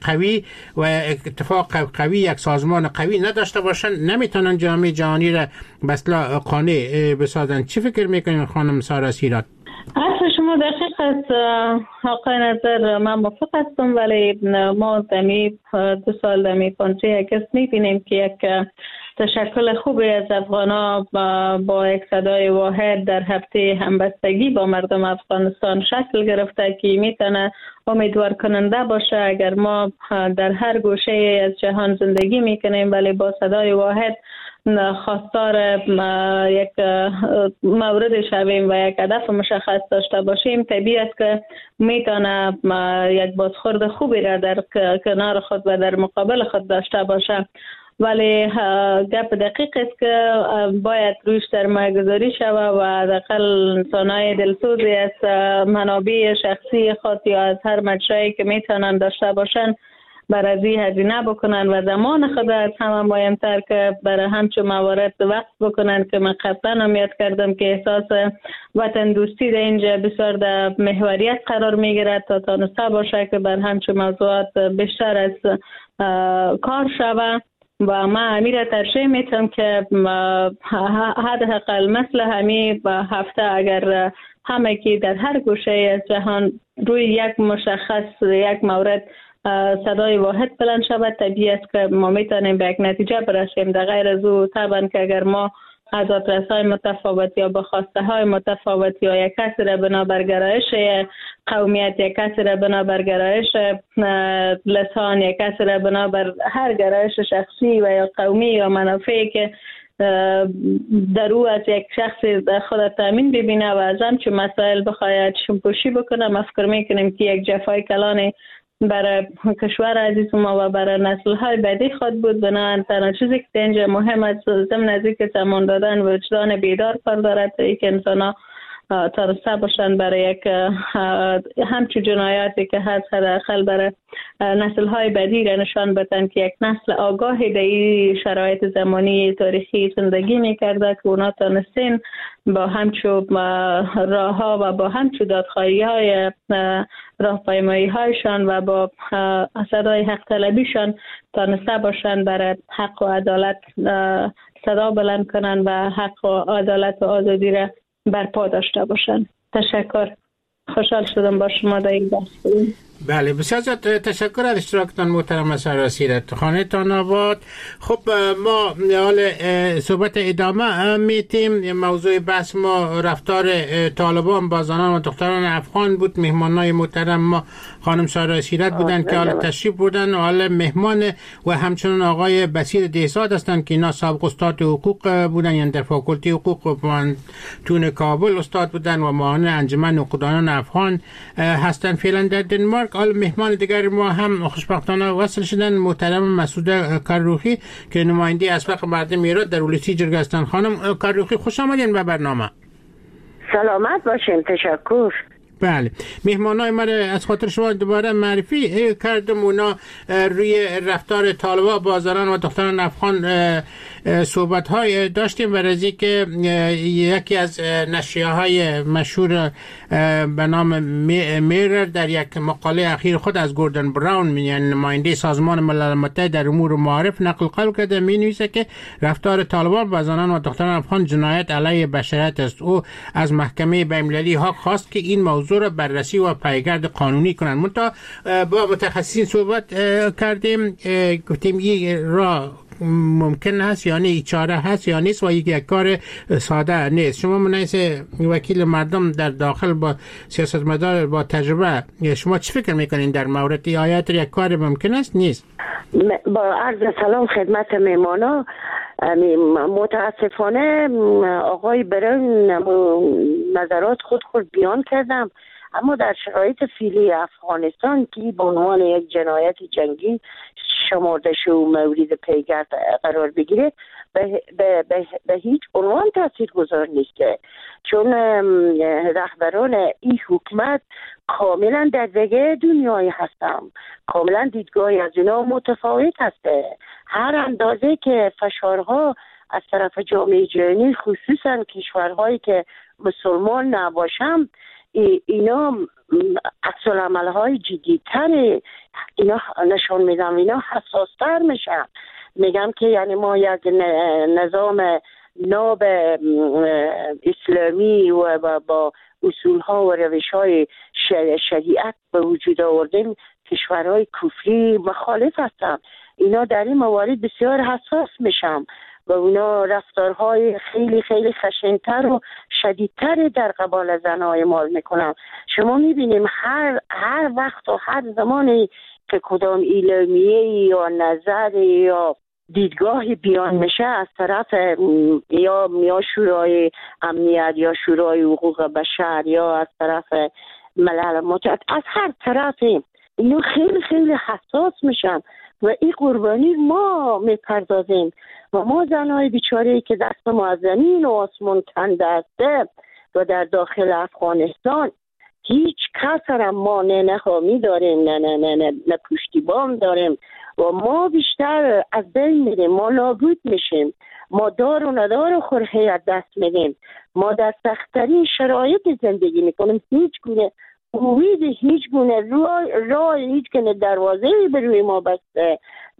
Speaker 1: و اتفاق قوی، یک سازمان قوی نداشته باشن، نمیتونن جامعه جهانی را به اصطلاح قانع بسازن. چی فکر میکنین خانم سارا سیرات؟
Speaker 5: اصلا شما دقیق است آقای نظر، من موافق هستم، ولی ما دمی دو سال دمی پانزده اگست میبینیم که یک تشکل خوبی از افغانا با, با یک صدای واحد در هفته همبستگی با مردم افغانستان شکل گرفته که میتونه امیدوار کننده باشه. اگر ما در هر گوشه از جهان زندگی میکنیم ولی با صدای واحد خواستار یک مورد شویم و یک هدف مشخص داشته باشیم، طبیعی است که میتونه یک بازخورد خوبی را در کنار خود و در مقابل خود داشته باشه. ولی گپ دقیق است که باید روش سرمایه گذاری شود و حداقل انسانای دلسوزی از منابع شخصی خود یا از هر مجرایی که میتونن داشته باشن برای هزینه بکنن و زمان خود از همه مهمتر که برای همچون موارد وقت بکنن که من قبلا هم یاد کردم که احساس وطن دوستی در اینجا بسیار در محوریت قرار میگیرد تا تانسته باشه که بر همچون موضوعات بیشتر از کار شود. و من امیر ترشیح میتونم که حداقل مثل همین هفته اگر همه که در هر گوشه از جهان روی یک مشخص یک مورد صدای واحد بلند شود، طبیعی است که ما میتونیم به یک نتیجه برسیم. در غیر از او طبعا که اگر ما از آدرس‌های متفاوت یا به خواسته های متفاوت یا یک کسی را بنابر گرایش قومیت، یک کسی را بنابر گرایش لسان، یک کسی را بنابر هر گرایش شخصی و یا قومی یا منافعی که در او از یک شخص خود تامین ببینه و از همچون مسائل بخواید شمپوشی بکنه، ما فکر میکنیم که یک جفای کلان برای کشور عزیز ما و برای نسل های بعدی خود بود. بنابراین تنها چیزی که اینجا مهم است ضمن نزدیک زمان دادن و وجدان بیدار کار دارد تا اینکه انسان ها ترسته باشند برای یک همچون جنایاتی که هست حداقل برای نسل های بعدی را نشان بدن که یک نسل آگاهی در این شرایط زمانی تاریخی زندگی میکرده که اونا تانستین با همچون راه ها و با همچون دادخواهی های راهپیمایی هایشان و با صدای حق طلبیشان تانسته باشند برای حق و عدالت صدا بلند کنن و حق و عدالت و آزادی را برپا داشته باشن. تشکر، خوشحال شدم با شما در این بحث بودیم.
Speaker 1: بله، بسیار زیاد تشکر از اشتراکتان محترم سارا سیرات. خانه تان آباد. خب ما حال صحبت ادامه میتیم. موضوع بحث ما رفتار طالبان با زنان و دختران افغان بود. مهمانای محترم ما خانم سارا سیرات بودن که حال تشریف بودن و حال مهمان و همچنان آقای بصیر دهزاد هستند که اینا سابق استاد حقوق بودن، یعنی در فاکولته حقوق تون کابل استاد بودن و معاون انجمن نقدانان افغان هستن فعلا در دنمارک. حال مهمان دیگر ما هم خوشبختانه وصل شدن، محترم مسعود کروخی که نماینده اسبق مردم ایران در ولسی جرگه هستند. خانم کروخی خوش آمدین به برنامه.
Speaker 7: سلامت باشین. تشکر.
Speaker 1: بله، مهمانای ما از خاطر شما دوباره معرفی کردم. اونا روی رفتار طالبان با زنان و دختران افغان صحبت های داشتیم و رزی که یکی از نشریه های مشهور به نام میرر در یک مقاله اخیر خود از گوردن براون، یعنی نماینده سازمان ملل متحد در امور معارف، نقل قول کرده. می نویسه که رفتار طالبان با زنان و دختران افغان جنایت علیه بشریت است. او از محکمه بین‌المللی ها خواست که این موضوع را بررسی و پیگرد قانونی کنند. منتها با متخصصین صحبت کردیم، گفتیم این را ممکن هست یا نه، چاره هست یا نیست و یک کار ساده نیست. شما منیس وکیل مردم در داخل با سیاستمدار با تجربه، شما چی فکر میکنین در مورد این آیات یک کار ممکن است نیست؟
Speaker 7: با عرض سلام خدمت مهمانا. متاسفانه آقای برن نظرات خود خود بیان کردم، اما در شرایط فعلی افغانستان که به عنوان یک جنایت جنگی شمرده شده و مورد پیگرد قرار بگیره به, به, به, به هیچ عنوان تاثیر گذار نیست، چون رهبران این حکومت کاملا در دیگه دنیای هستن، کاملا دیدگاهی از اینا متفاوت هسته. هر اندازه که فشارها از طرف جامعه جهانی خصوصا کشورهایی که مسلمان نباشن اینا عکس العمل های جدی تر اینا نشان میدم، اینا حساس تر میشن. میگم که یعنی ما یک نظام ناب اسلامی و با اصول ها و روش های شریعت به وجود آوردیم، کشورهای کفری مخالف هستن. اینا در این موارد بسیار حساس میشن و اونا رفتارهای خیلی خیلی خشنتر و شدیدتر در قبال زنهای مال میکنن. شما میبینیم هر هر وقت و هر زمانی که کدام اعلامیه یا نظر یا دیدگاهی بیان میشه از طرف یا یا شورای امنیت یا شورای حقوق بشر یا از طرف ملل متحد، از هر طرفی اینا خیلی خیلی حساس میشن و این قربانی ما میپردازیم و ما زنهای بیچاره‌ای که دست ما از زمین و آسمان تن دسته و در داخل افغانستان هیچ کس را ما نه نخوامی داریم نه نه نه نه, نه پشتیبان داریم و ما بیشتر از بین میریم، ما نابود میشیم، ما دار و ندار و خورهی دست میدیم، ما در سخت‌ترین شرایط زندگی میکنیم، هیچ گونه امید، هیچ گونه راه راه هیچ گونه دروازه به روی ما بسته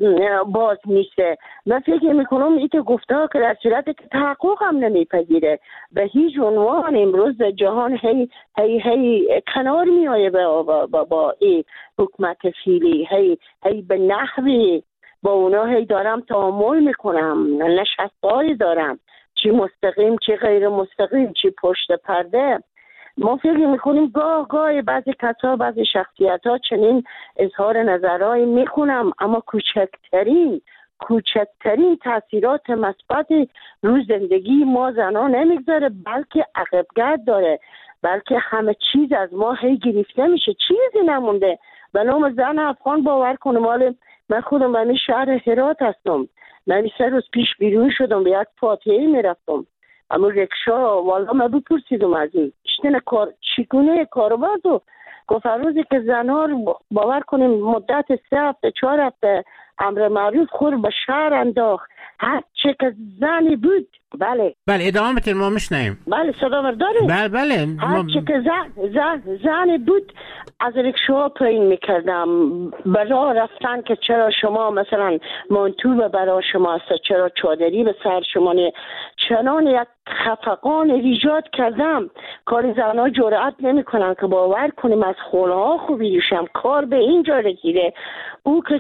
Speaker 7: باز نیسته. من فکر میکنم این گفتار که در صورت که تحقق هم نمیپذیره به هیچ عنوان امروز جهان هی هی هی کنار میایه با, با, با, با این حکمت فیلی، هی هی به نحوی با اونا هی دارم تعامل میکنم، نشستایی دارم، چی مستقیم چی غیر مستقیم چی پشت پرده. ما فکر میکنیم گاه گاه بعضی کسا بعضی شخصیت ها چنین اظهار نظرهایی میخونم، اما کوچکترین کوچکترین تاثیرات مثبت رو زندگی ما زنان نمیگذاره، بلکه عقبگرد داره، بلکه همه چیز از ما هی گرفته میشه، چیزی نمونده. به نام زن افغان باور کنم، مال من خودم به این شهر هرات هستم، من سه روز پیش بیرون شدم به یک فاتحه میرفتم، اما رکشا والا من بپرسیدم از این اشتن کار چیگونه کاربازو گفت روزی که زنها رو باور کنیم مدت سه هفته چهار هفته امر معروف خور به شهر انداخت، هر چه که زنی بود. بله
Speaker 1: بله ادامه بتر ما میشنیم.
Speaker 7: بله صدا داریم.
Speaker 1: بله بله
Speaker 7: هر چه که زن زن زنی بود از رکشا پایین میکردم برای رفتن که چرا شما مثلا منتوب برای شما است، چرا چادری به سر شما نه، چنان یک خفقان ایجاد کردم کار زنها جرأت نمیکنن که باور کنیم از خونها خوبی دوشم کار به اینجا رسیده او که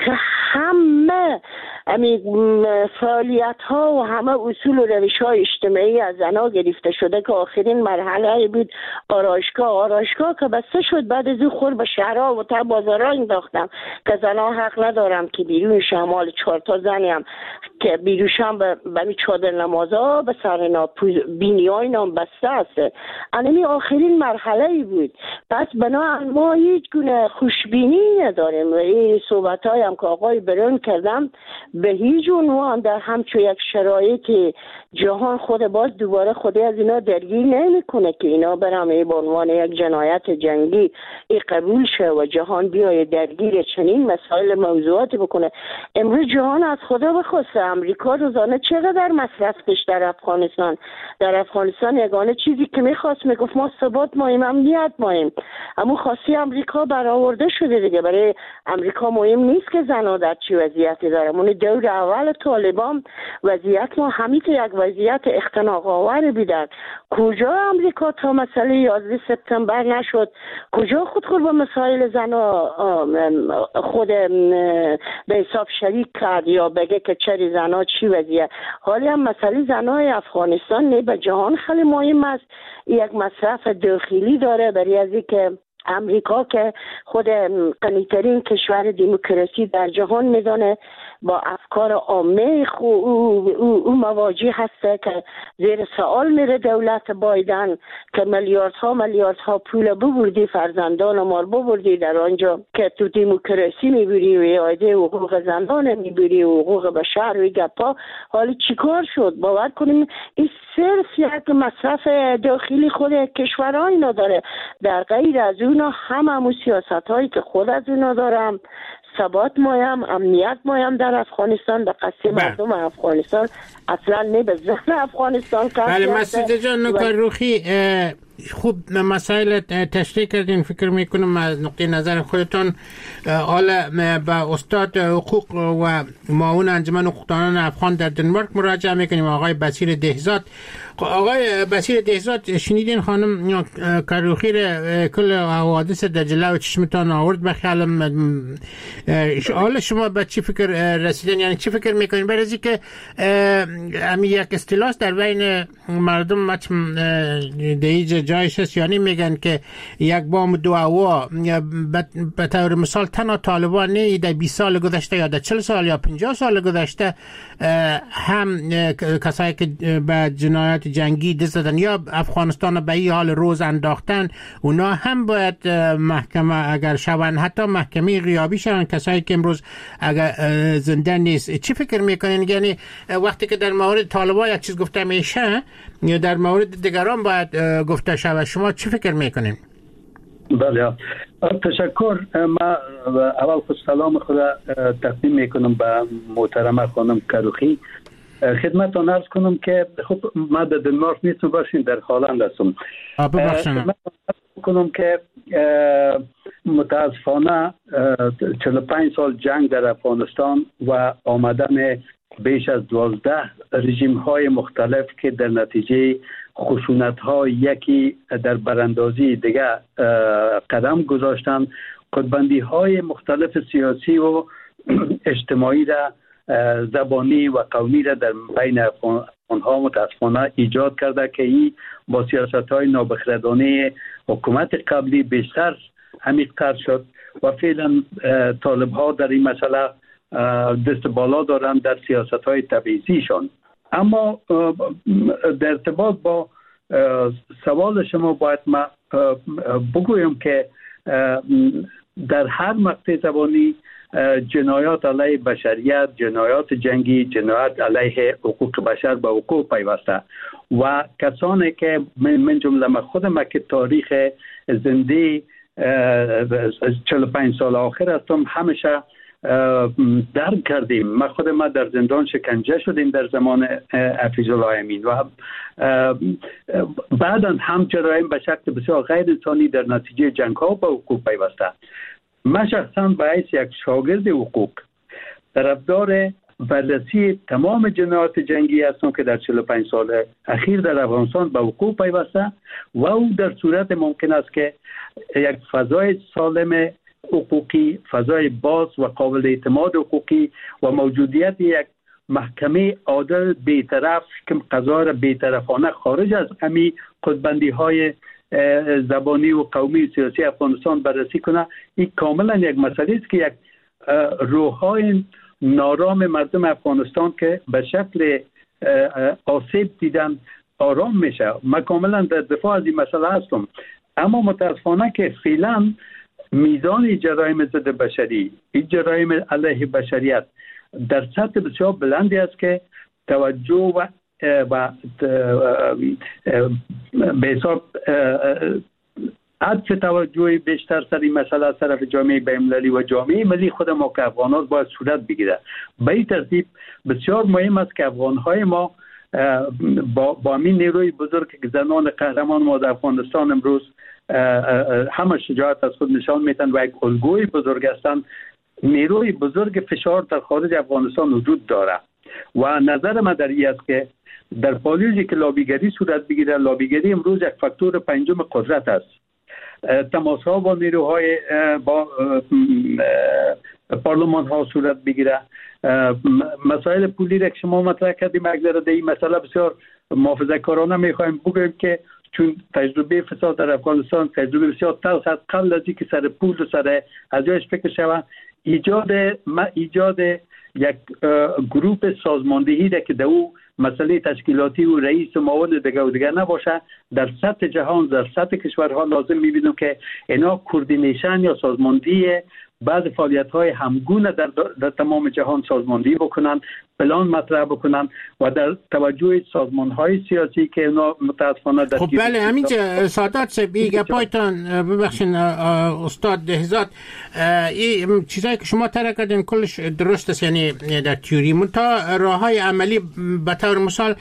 Speaker 7: همه فعالیت ها و همه اصول و روش های اجتماعی از زنها گرفته شده که آخرین مرحله بود آرایشگاه آرایشگاه که بسته شد، بعد از او خور به شهرها و تا بازارها انداختم که زنها حق ندارم که بیرون شمال چهار تا زنی هم که بیروشم به بمی چادر نمازها به سر ناپوز بینی های نام بسته است. اینمی آخرین مرحله ای بود. پس بنابراین ما هیچ گونه خوشبینی نداریم و این صحبت های هم که آقای برون کردم به هیچ عنوان در همچون یک شرایطی جهان خود باز دوباره خود از اینا درگیر نمیکنه که اینا برام به عنوان یک جنایت جنگی ای قبول شه و جهان بیای درگیر چنین مسائل موضوعاتی بکنه. امروز جهان از خدا بخواسته امریکا روزانه چقدر مصرف داشت در افغانستان. در افغانستان یگانه چیزی که میخواست میگفت ما ثبات مایم امنیت مایم، اما خاصی امریکا برآورده شده دیگه. برای امریکا مهم نیست که زنها در چی وضعیتی دارن. اون دور اول طالبان وضعیت ما همین که یک وضعیت اختناق آور بیدن. کجا امریکا تا مسئله یازده سپتامبر نشد؟ کجا خود خود با مسائل زنها خود به حساب شریک کرد یا بگه که چری زنها چی وضعیت؟ حالی هم مسئله زنهای افغانستان نه به جهان خیلی مهم است، یک مصرف داخلی داره برای از که امریکا که خود غنی‌ترین کشور دموکراسی در جهان میدانه با افکار عامه خو او, او, او مواجه هسته که زیر سوال میره دولت بایدن که میلیاردها میلیاردها پول ببردی فرزندان ما ببردی در آنجا که تو دموکراسی میبری و ایاده حقوق زنان میبری و حقوق بشر و گپا. حالا چیکار شد؟ باور کنیم این صرف یک مصرف داخلی خود کشورها اینا داره. در غیر از اونا هم همون سیاست هایی که خود از اونا دارم، ثبات مایم امنیت مایم در افغانستان به قصد مردم افغانستان اصلا نه به ذهن افغانستان.
Speaker 1: بله مسعود جان نوکر روخی خوب مسائل تشریح کردین. فکر میکنم از نقطه نظر خودتون حالا با استاد حقوق و معاون انجمن حقوقدانان افغان در دنمارک مراجعه میکنیم، آقای بصیر دهزاد. آقای بصیر دهزاد، شنیدین خانم کروخی کل حوادث در جلو چشمتان آورد، بخیالم حالا شما به چی فکر رسیدین؟ یعنی چی فکر میکنین؟ برای از که امی یک اصطلاح در بین مردم مچم دیج جایش هست، یعنی میگن که یک بام دو هوا، به طور مثال تنها طالبان نه در بیست سال گذشته یا در چهل سال یا پنجاه سال گذشته هم کسایی که به جنایات جنگی دست دادن یا افغانستان به این حال روز انداختن، اونا هم باید محکمه اگر شون، حتی محکمه غیابی شون، کسایی که امروز اگر زنده نیست. چی فکر میکنین؟ یعنی وقتی که در مورد طالبان یک چیز گفته میشه یا در مورد دیگران باید گفته شود، شما چی فکر میکنین؟
Speaker 6: بله، تشکر. من اول خود سلام خود تقدیم میکنم به محترمه خانم کروخی. خدمتتان عرض کنم که خب من در دنمارک نیستم، باشین در هلند هستم. خدمتتان کنم که متاسفانه چهل و پنج سال جنگ در افغانستان و آمدن بیش از دوازده رژیم های مختلف که در نتیجه خشونت ها یکی در براندازی دیگه قدم گذاشتن، قطبندی های مختلف سیاسی و اجتماعی را، زبانی و قومی را در بین آنها متاسفانه ایجاد کرده که این با سیاست های نابخردانه حکومت قبلی بیشتر عمیق‌تر شد و فعلا طالب ها در این مسئله دست بالا دارند در سیاست های تبعیضیشان. اما در ارتباط با سوال شما باید ما بگویم که در هر مقطع زمانی جنایات علیه بشریت، جنایات جنگی، جنایات علیه حقوق بشر به وقوع پیوسته و کسانی که من جمله من خودم که تاریخ زنده چهل و پنج سال آخر هستم همیشه درک کردیم. من خود ما در زندان شکنجه شدیم در زمان حفیظ الله امین و بعدا هم جرایم به شکل بسیار غیر انسانی در نتیجه جنگ ها به وقوع پیوسته. من شخصا به حیث یک شاگرد حقوق طرفدار بررسی تمام جنایات جنگی هستم که در چهل و پنج سال اخیر در افغانستان به وقوع پیوسته و او در صورت ممکن است که یک فضای سالم حقوقی، فضای باز و قابل اعتماد حقوقی و موجودیت یک محکمه عادل بی‌طرف که قضا را بی‌طرفانه خارج از همی خودبندی های زبانی و قومی و سیاسی افغانستان بررسی کنه، این کاملا یک مسئله است که یک روح‌های نارام مردم افغانستان که به شکل آسیب دیدن آرام میشه. من کاملا در دفاع از این مسئله هستم، اما متاسفانه که فعلا میزان جرایم ضد بشری، این جرایم علیه بشریت در سطح بسیار بلندی است که توجه و و به حساب عطف توجه بیشتر سر این مسئله از طرف جامعه بین‌المللی و جامعه ملی خود ما که افغانات باید صورت بگیره. به این ترتیب بسیار مهم است که افغانهای ما با با این نیروی بزرگ که زنان قهرمان ما در افغانستان امروز همه شجاعت از خود نشان میدن و یک الگوی بزرگ هستند، نیروی بزرگ فشار در خارج افغانستان وجود داره و نظر من در این است که در پالیوزی که لابیگری صورت بگیره، لابیگری امروز یک فاکتور پنجم قدرت است. تماس ها با نیروهای با پارلمان ها صورت بگیره. مسائل پولی را که شما مطرح کردیم اگر در این مسئله بسیار محافظه‌کارانه میخوایم بگویم که چون تجربه فساد در افغانستان تجربه بسیار تلخ است، قبل از اینکه سر پول و سر از جایش فکر شود ایجاد ما ایجاد یک گروه سازماندهی را که در او مسئله تشکیلاتی و رئیس و معاون دیگه و دیگه نباشه در سطح جهان، در سطح کشورها لازم می‌بینیم که اینا کوردینیشن یا سازماندهی بعض فعالیت‌های همگونه در, در تمام جهان سازماندهی بکنن، پلان مطرح بکنن و در توجه سازمان‌های سیاسی که اونا متأسفانه در
Speaker 1: خب بله همینجا سادات صاحب ایگه پایتان ببخشین استاد دهزاد، این چیزایی که شما طرح کردین کلش درست است، یعنی در تیوری منتها راه‌های عملی به طور مثال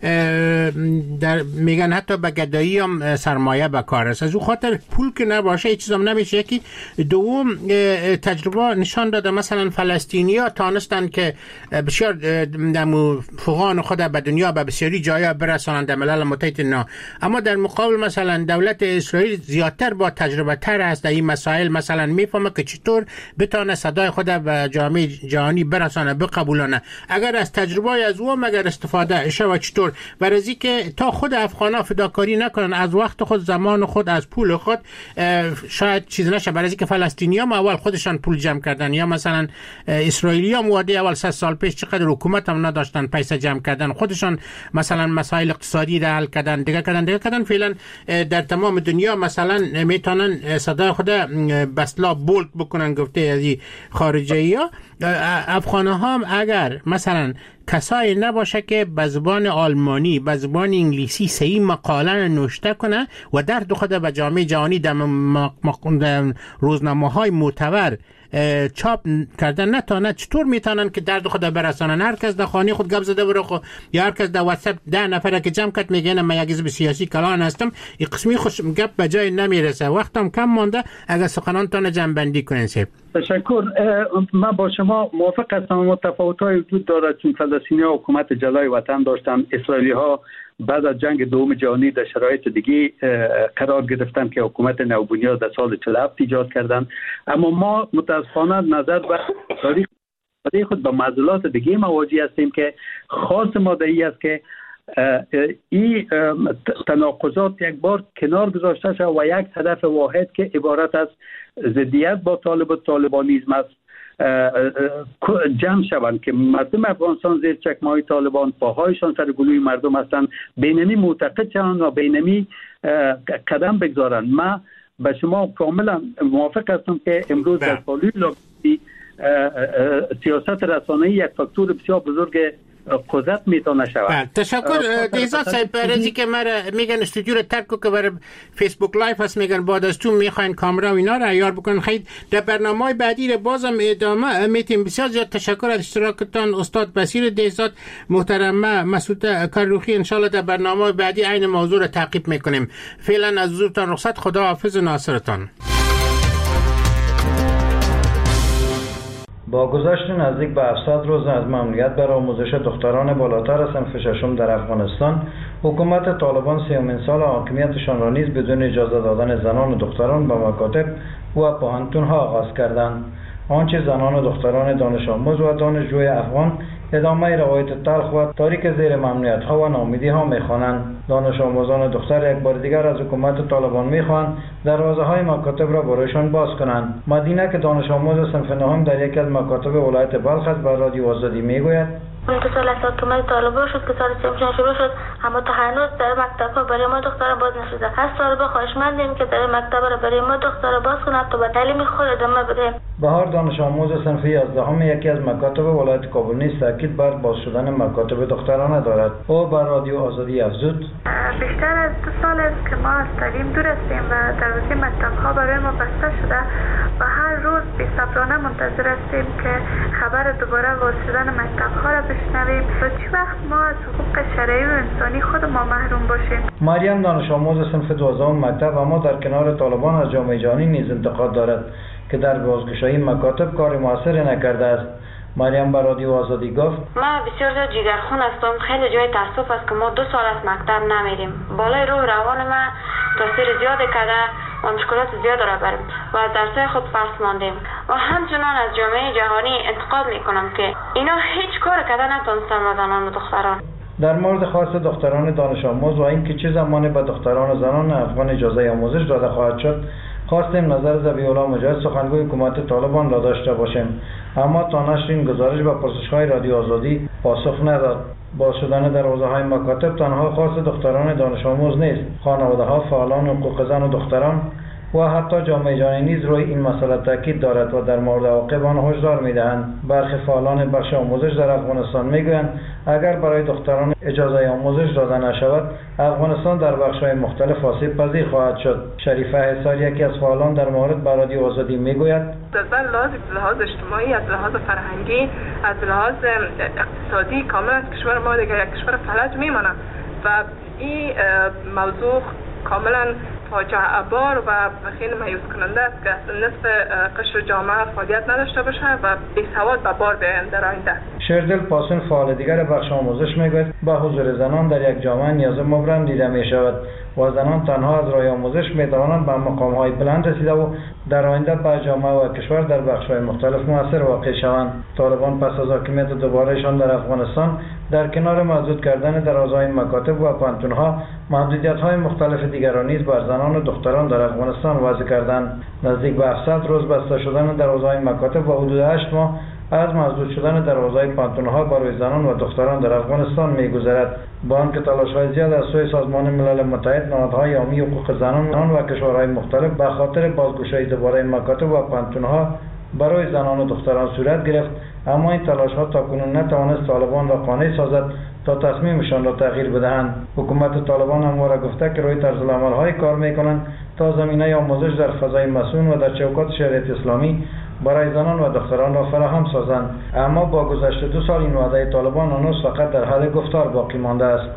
Speaker 1: در میگن حتی به گدایی هم سرمایه به کار است. از او خاطر پول که نباشه هیچ چیز هم نمیشه. یکی دوم تجربه نشان داده مثلا فلسطینیا تانستن که بسیار دمو فوقان خود به دنیا به بسیاری جایا برسانند در ملل متحد نه، اما در مقابل مثلا دولت اسرائیل زیادتر با تجربه تر است در این مسائل. مثلا میفهمه که چطور بتونه صدای خود به جامعه جهانی برسانه بقبولانه. اگر از تجربه از او مگر استفاده شه و چطور ورزی که تا خود افغانا فداکاری نکنن از وقت خود، زمان خود، از پول خود، شاید چیز نشه. ورزی که فلسطینی‌ها اول خودشان پول جمع کردن، یا مثلا اسرائیلی‌ها مواده اول صد سال پیش چقدر حکومت هم نداشتن پیسه جمع کردن، خودشان مثلا مسائل اقتصادی را حل کردن، دیگه کردن دیگه کردن. فعلا در تمام دنیا مثلا میتونن صدای خود بسلا بولد بکنن گفته از خارجی‌ها. افغان‌ها هم اگر مثلا کسایی نباشه که به زبان آلمانی به زبان انگلیسی صحیح مقاله نوشته کنه و درد خود به جامعه جهانی در روزنامه‌های معتبر چاپ کردن نتانه، چطور میتونن که درد خود برسانن؟ هر کس در خانه خود گپ زده بره خو، یا هر کس در واتساپ ده نفره که جمع کرد میگه من یک حزب سیاسی کلان هستم، این قسمی خوش گپ به جای نمیرسه. وقتم کم مونده، اگر سخنانتان جمع بندی کنین سیب.
Speaker 6: تشکر. من با شما موافق هستم. متفاوت‌های وجود دارد، چون فلسطینی‌ها حکومت جلای وطن داشتن، اسرائیلی‌ها بعد از جنگ دوم جهانی در شرایط دیگه قرار گرفتن که حکومت نوبنیاد در سال چهل و هفت ایجاد کردن. اما ما متاسفانه نظر به تاریخ خود به معضلات دیگه مواجه هستیم که خاص ما در این است که این تناقضات یک بار کنار گذاشته شد و یک هدف واحد که عبارت از ضدیت با طالب و طالبانیزم است جمع شوند، که مردم افغانستان زیر چکمه‌های طالبان پاهایشان سر گلوی مردم هستند، بینمی معتقد شوند و بینمی قدم بگذارند. من به شما کاملا موافق هستم که امروز در پالوی لاگوسی سیاست رسانه‌ای یک فاکتور بسیار بزرگ قدرت میتونه شود.
Speaker 1: تشکر دیزاد صاحب. برای که مرا میگن استودیو رو ترک که برای فیسبوک لایف هست، میگن بعد از تو میخواین کامرا و اینا رو عیار بکنن. خیلی در برنامه‌های بعدی رو بازم ادامه میتیم. بسیار زیاد تشکر از اشتراکتان استاد بصیر دیزاد، محترم مسعود کروخی. ان شاء الله در برنامه‌های بعدی عین موضوع رو تعقیب میکنیم. فعلا از حضورتان رخصت. خدا حافظ ناصرتان.
Speaker 8: با گذشت نزدیک به هفتصد روز از ممنوعیت بر آموزش دختران بالاتر صنف ششم در افغانستان، حکومت طالبان سیومین سال حاکمیتشان را نیز بدون اجازه دادن زنان و دختران به مکاتب و پوهنتون‌ها آغاز کردند. آنچه زنان و دختران دانش آموز و دانشجوی افغان ادامه روایت تلخ و تاریک زیر ممنوعیت‌ها و ناامیدی‌ها می‌خوانند. دانش آموزان دختر یک بار دیگر از حکومت طالبان می‌خواهند دروازه‌های مکاتب را برایشان باز کنند. مدینه که دانش آموز صنف نهم در یکی از مکاتب ولایت بلخ است به رادیو آزادی می‌گوید:
Speaker 9: اون که سال از حکومت طالبان شد که سال سیمشن شروع شد، اما تا هنوز در مکتب‌ها برای ما دختران باز نشده. از طالبان خواهشمندیم که در مکتب‌ها را برای ما دختران باز کنند تا به تعلیم خود ادامه بدهیم.
Speaker 8: بهار دانش آموز صنف یازدهم یکی از مکاتب ولایت کابل نیز تاکید بر باز شدن مکاتب دخترانه دارد. او بر رادیو آزادی افزود:
Speaker 9: بیشتر از دو سال است که ما از تعلیم دور هستیم و دروازه مکتب‌ها برای ما بسته شده و هر روز بی‌صبرانه منتظر هستیم که خبر دوباره باز شدن مکتب‌ها را بشنویم تا چه وقت ما از حقوق شرعی و انسانی خود ما محروم باشیم.
Speaker 8: مریم دانش آموز صنف دوازدهم مکتب اما در کنار طالبان از جامعه جهانی نیز انتقاد دارد که در بازگشایی مکاتب کار موثری نکرده است. مریم بر رادیو آزادی گفت:
Speaker 10: ما بسیار زیاد جگرخون هستم. خیلی جای تاسف است که ما دو سال از مکتب نمیریم. بالای روح روان ما تاثیر زیاد کرده و مشکلات زیاد را بریم و از درسای خود فرض ماندیم و همچنان از جامعه جهانی انتقاد میکنم که اینا هیچ کار کرده نتونستن و زنان و دختران.
Speaker 8: در مورد خاص دختران دانش آموز و اینکه چه زمانی به دختران و زنان افغان اجازه آموزش داده خواهد شد، خواستیم نظر ذبیح‌الله مجاهد سخنگوی حکومت طالبان را داشته باشیم، اما تا نشر این گزارش به پرسش‌های رادیو آزادی پاسخ نداد. باز شدن دروازه‌های مکاتب تنها خاص دختران دانش آموز نیست. خانواده‌ها، فعالان حقوق زن و دختران و حتی جامعه جهانی نیز روی این مسئله تاکید دارد و در مورد عواقب آن هشدار می‌دهند. برخی فعالان بخش آموزش در افغانستان می‌گویند اگر برای دختران اجازه آموزش داده نشود، افغانستان در بخش‌های مختلف آسیب پذیر خواهد شد. شریفه حسار یکی از فعالان در مورد به رادیو آزادی می‌گوید:
Speaker 11: از لحاظ لحاظ اجتماعی، از لحاظ فرهنگی، از لحاظ اقتصادی کاملا کشور ما دیگر یک کشور فلج می‌ماند و این موضوع کاملا فاجعه بار و خیلی مایوس کننده است که نصف قشر جامعه فعالیت نداشته باشه و بی‌سواد به بار بیایند در آینده.
Speaker 8: شردل پاسون فعال دیگر بخش آموزش میگوید به حضور زنان در یک جامعه نیاز مبرم دیده می شود و زنان تنها از راه آموزش می توانند به مقام های بلند رسیده و در آینده به جامعه و کشور در بخش های مختلف مؤثر واقع شوند. طالبان پس از حاکمیت دوبارهشان در افغانستان در کنار محدود کردن درازهای مکاتب و پانتونها، محدودیت های مختلف دیگر را نیز بر زنان و دختران در افغانستان وضع کردند. نزدیک به هفتصد روز بسته شدن درازهای مکاتب و حدود هشت ماه از محدود شدن دروازهای پانتونها برای زنان و دختران در افغانستان می‌گذرد. با آنکه تلاش‌های زیاد از سوی سازمان ملل متحد، نهادهای حامی حقوق زنان و کشورهای مختلف به خاطر بازگشایی دوباره مکاتب و پانتونها برای زنان و دختران صورت گرفت، اما این تلاش‌ها تاکنون نتوانست طالبان را قانع سازد تا تصمیمشان را تغییر بدهند. حکومت طالبان همواره گفته که روی طرز العمل‌های کار می‌کنند تا زمینه آموزش در فضای مسئول و در چوکات شریعت اسلامی برای زنان و دختران را فراهم سازند، اما با گذشت دو سال این وعده طالبان هنوز فقط در حال گفتار باقی مانده است.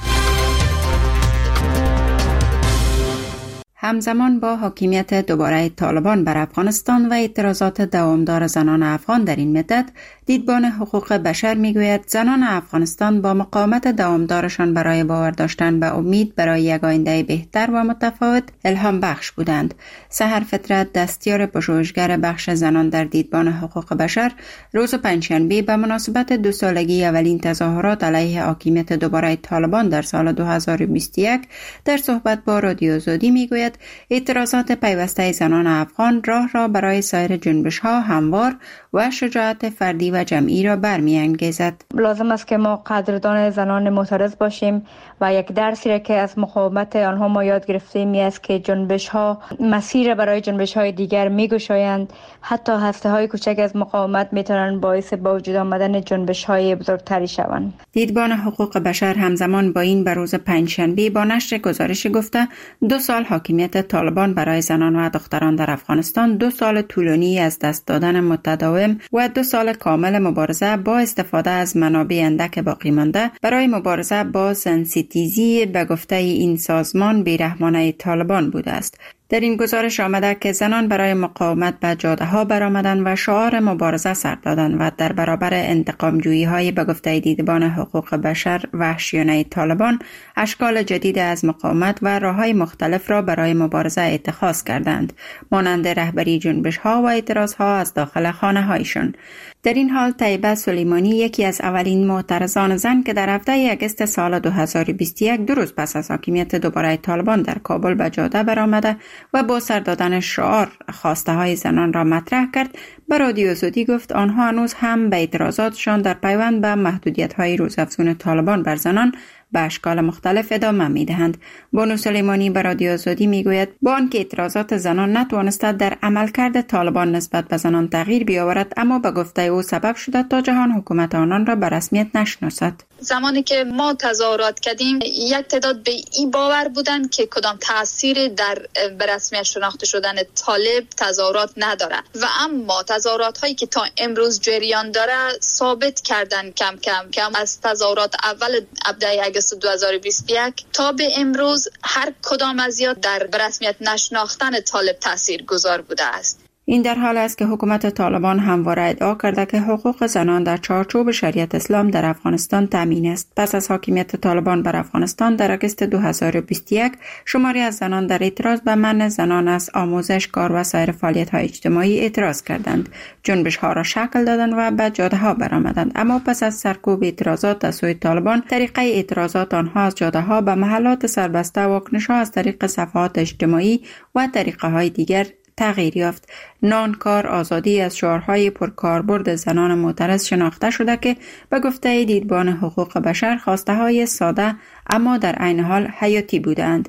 Speaker 12: همزمان با حاکمیت دوباره طالبان بر افغانستان و اعتراضات دوامدار زنان افغان در این مدت، دیدبان حقوق بشر میگوید زنان افغانستان با مقاومت دوامدارشان برای باور داشتن به امید برای یک آینده بهتر و متفاوت الهام بخش بودند. سحر فطرت، دستیار پژوهشگر بخش زنان در دیدبان حقوق بشر، روز پنجشنبه به مناسبت دو سالگی اولین تظاهرات علیه حاکمیت دوباره طالبان در سال دو هزار و بیست و یک در صحبت با رادیو آزادی میگوید اعتراضات پیوسته زنان افغان راه را برای سایر جنبش‌ها هموار و شجاعت فردی و جمعی را برمی‌انگیزد.
Speaker 13: لازم است که ما قدردان زنان معترض باشیم و یک درسی را که از مقاومت آنها ما یاد گرفتیم است که جنبش‌ها مسیر برای جنبش‌های دیگر می‌گشایند. حتی هسته‌های کوچک از مقاومت می‌توانند باعث به وجود آمدن جنبش‌های بزرگتری شوند.
Speaker 12: دیدبان حقوق بشر همزمان با این به روز پنجشنبه با نشر گزارش گفته دو سال حاکمیت طالبان برای زنان و دختران در افغانستان، دو سال طولانی از دست دادن متداوم و دو سال کامل مبارزه با استفاده از منابع اندک باقی مانده برای مبارزه با سنسیتیزی به گفته این سازمان بیرحمانه طالبان بوده است. در این گزارش آمده که زنان برای مقاومت به جاده ها برآمدند و شعار مبارزه سر دادند و در برابر انتقام جویی های به گفته دیدبان حقوق بشر وحشیانه طالبان اشکال جدید از مقاومت و راه‌های مختلف را برای مبارزه اتخاذ کردند، مانند رهبری جنبش ها و اعتراض ها از داخل خانه هایشان. در این حال طیبه سلیمانی، یکی از اولین معترضان زن که در هفته آگوست سال دو هزار و بیست و یک دو روز پس از حاکمیت دوباره طالبان در کابل به جاده برآمده و با سر دادن شعار خواسته های زنان را مطرح کرد، به رادیو آزادی گفت آنها هنوز هم به اعتراضاتشان در پیوند به محدودیت های روزافزون طالبان بر زنان به اشکال مختلف ادامه می‌دهند. بانو سلیمانی به رادیو آزادی میگوید با آنکه اعتراضات زنان نتوانسته در عملکرد طالبان نسبت به زنان تغییر بیاورد، اما به گفته او سبب شده تا جهان حکومت آنان را به رسمیت نشناسد.
Speaker 14: زمانی که ما تظاهرات کردیم، یک تعداد به این باور بودند که کدام تأثیر در به رسمیت شناخته شدن طالب تظاهرات نداره و اما تظاهرات هایی که تا امروز جریان داره ثابت کردن کم کم کم از تظاهرات اول ابتدای آگوست دو هزار و بیست و یک تا به امروز هر کدام از یا در به رسمیت نشناختن طالب تأثیر گذار بوده است.
Speaker 12: این در حال است که حکومت طالبان همواره ادعا کرده که حقوق زنان در چارچوب شریعت اسلام در افغانستان تامین است. پس از حاکمیت طالبان بر افغانستان در آگوست دو هزار و بیست و یک، شماری از زنان در اعتراض به منع زنان از آموزش، کار و سایر فعالیت‌های اجتماعی اعتراض کردند. جنبش‌ها را شکل دادند و به جاده‌ها برآمدند، اما پس از سرکوب اعتراضات از سوی طالبان، طریقه اعتراضات آنها از جاده‌ها به محلات سربسته، واکنش‌ها از طریق صفحات اجتماعی و طریقه‌های دیگر تغییر یافت. نان، کار، آزادی از شعارهای پرکاربرد زنان معترض شناخته شده که به گفته دیدبان حقوق بشر خواسته های ساده اما در عین حال حیاتی بودند.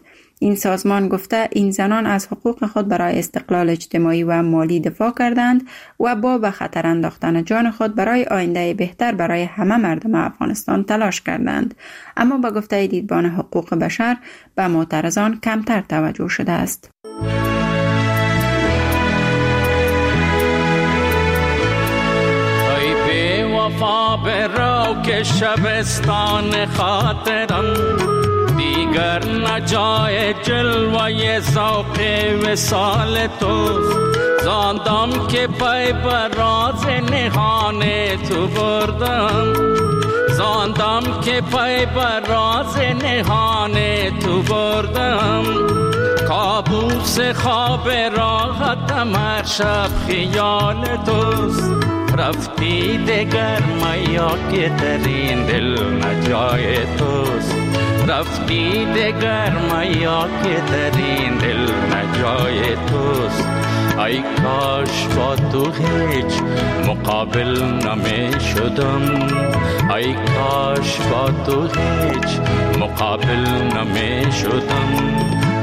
Speaker 12: این سازمان گفته این زنان از حقوق خود برای استقلال اجتماعی و مالی دفاع کردند و با به خطر انداختن جان خود برای آینده بهتر برای همه مردم افغانستان تلاش کردند. اما به گفته دیدبان حقوق بشر به معترضان کمتر توجه شده است.
Speaker 15: وفا برو که شبستان خاطرم دیگر نجای جلوه ذوق وصال توست. زاندم که پای بر راز نهان تو بردم، زاندم که پای بر راز نهان تو بردم. کابوس خواب راحتم هر شب خیال توست. رفتی دگر میا که در این دل نجای توست. رفتی دگر میا که در این دل نجای توست. ای کاش با تو هیچ مقابل نمی شدم. ای کاش با تو هیچ مقابل نمی شدم.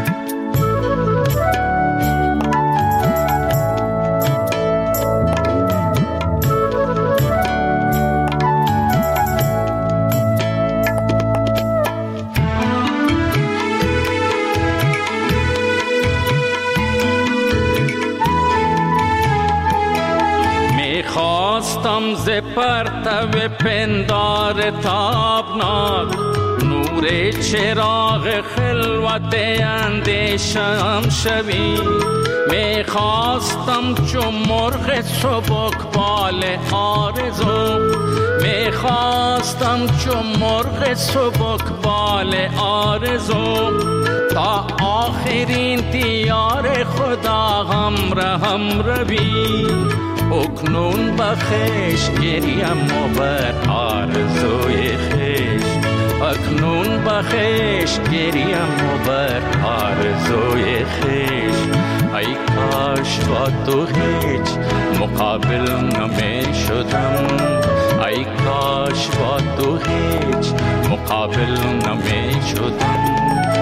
Speaker 15: خواستم ز پرتو پندار تابناک نور چراغ خلوت اندیشم شوی. می خواستم چون مرغ سبکبال آرزو، می خواستم چون مرغ سبکبال آرزو تا آخرین دیار خدا همراهم روی. اکنون بخش گریم و بر آرزوی خیش، اکنون بخش گریم و بر آرزوی خیش. ای کاش با تو هیچ مقابل نمی شدم. ای کاش با تو هیچ مقابل نمی شدم.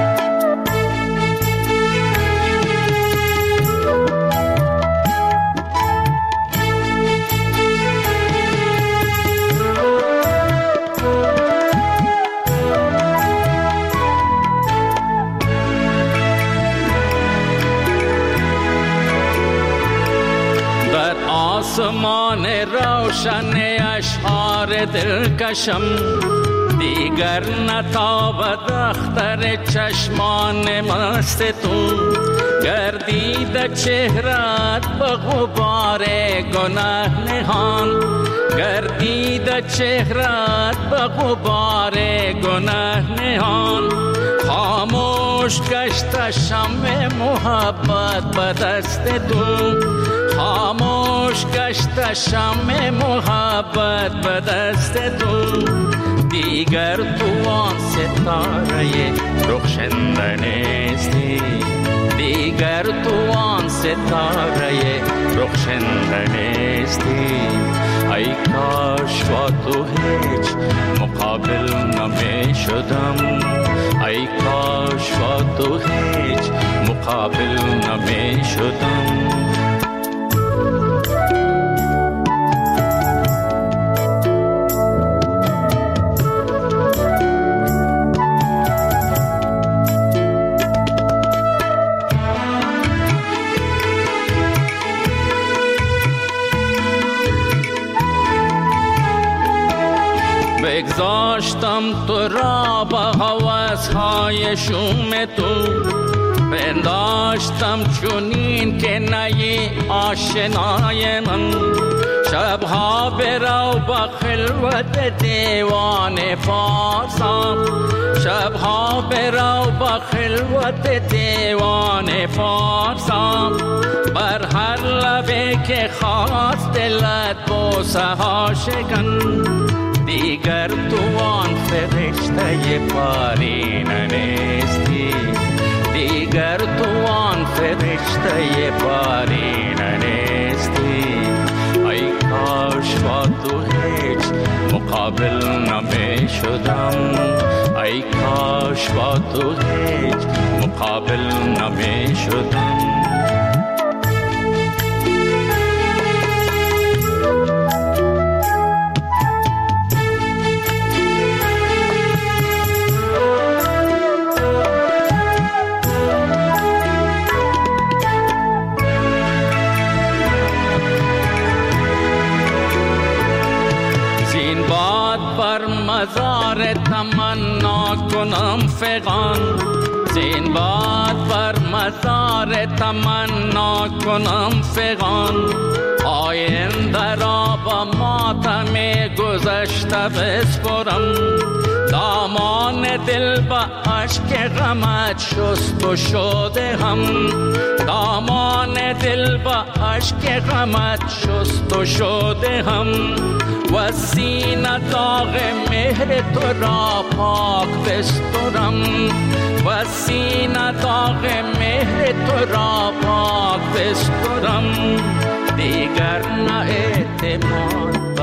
Speaker 15: آسمان روشن اشعار دلکشم دیگر نتابد اختر چشمان مست تو. گردید چهرت به غبار گناه نهان، گردید چهرت به غبار گناه نهان. خاموش گشت شمع محبت به دست تو، خاموش گشت شمع محبت به دست تو. دیگر تو آن ستاره رخشنده نیستی، دیگر تو آن ستاره رخشنده نیستی. ای کاش با تو هیچ مقابل نمی شدم. ای کاش با تو هیچ مقابل نمی شدم. بگذاشتم تو را با هوس‌های شوم تو، پنداشتم چونین که نی آشنای من. شبها برو با خلوت دیوان فارسان، شبها برو با خلوت دیوان فارسان. بر هر لبه که خواست دلت بوسه ها شکن. دیگر تو آن فرشته پارینه نیستی، دیگر تو آن فرشته پارینه نیستی. ای کاش با تو هیچ مقابل نمی شدم. ای کاش با تو هیچ مقابل نمی شدم. مزار تمنا کنم فغان، زین باد بر مزار تمنا کنم فغان. آینده را با ماتم گذشته بسپرم، دامان دل با عشق غمت شست و شده هم، دامان دل با عشق غمت شست و شده هم. و سینه داغ مهر تو را پاک بسترم، و سینه داغ مهر تو را پاک بسترم. دیگر نه اعتماد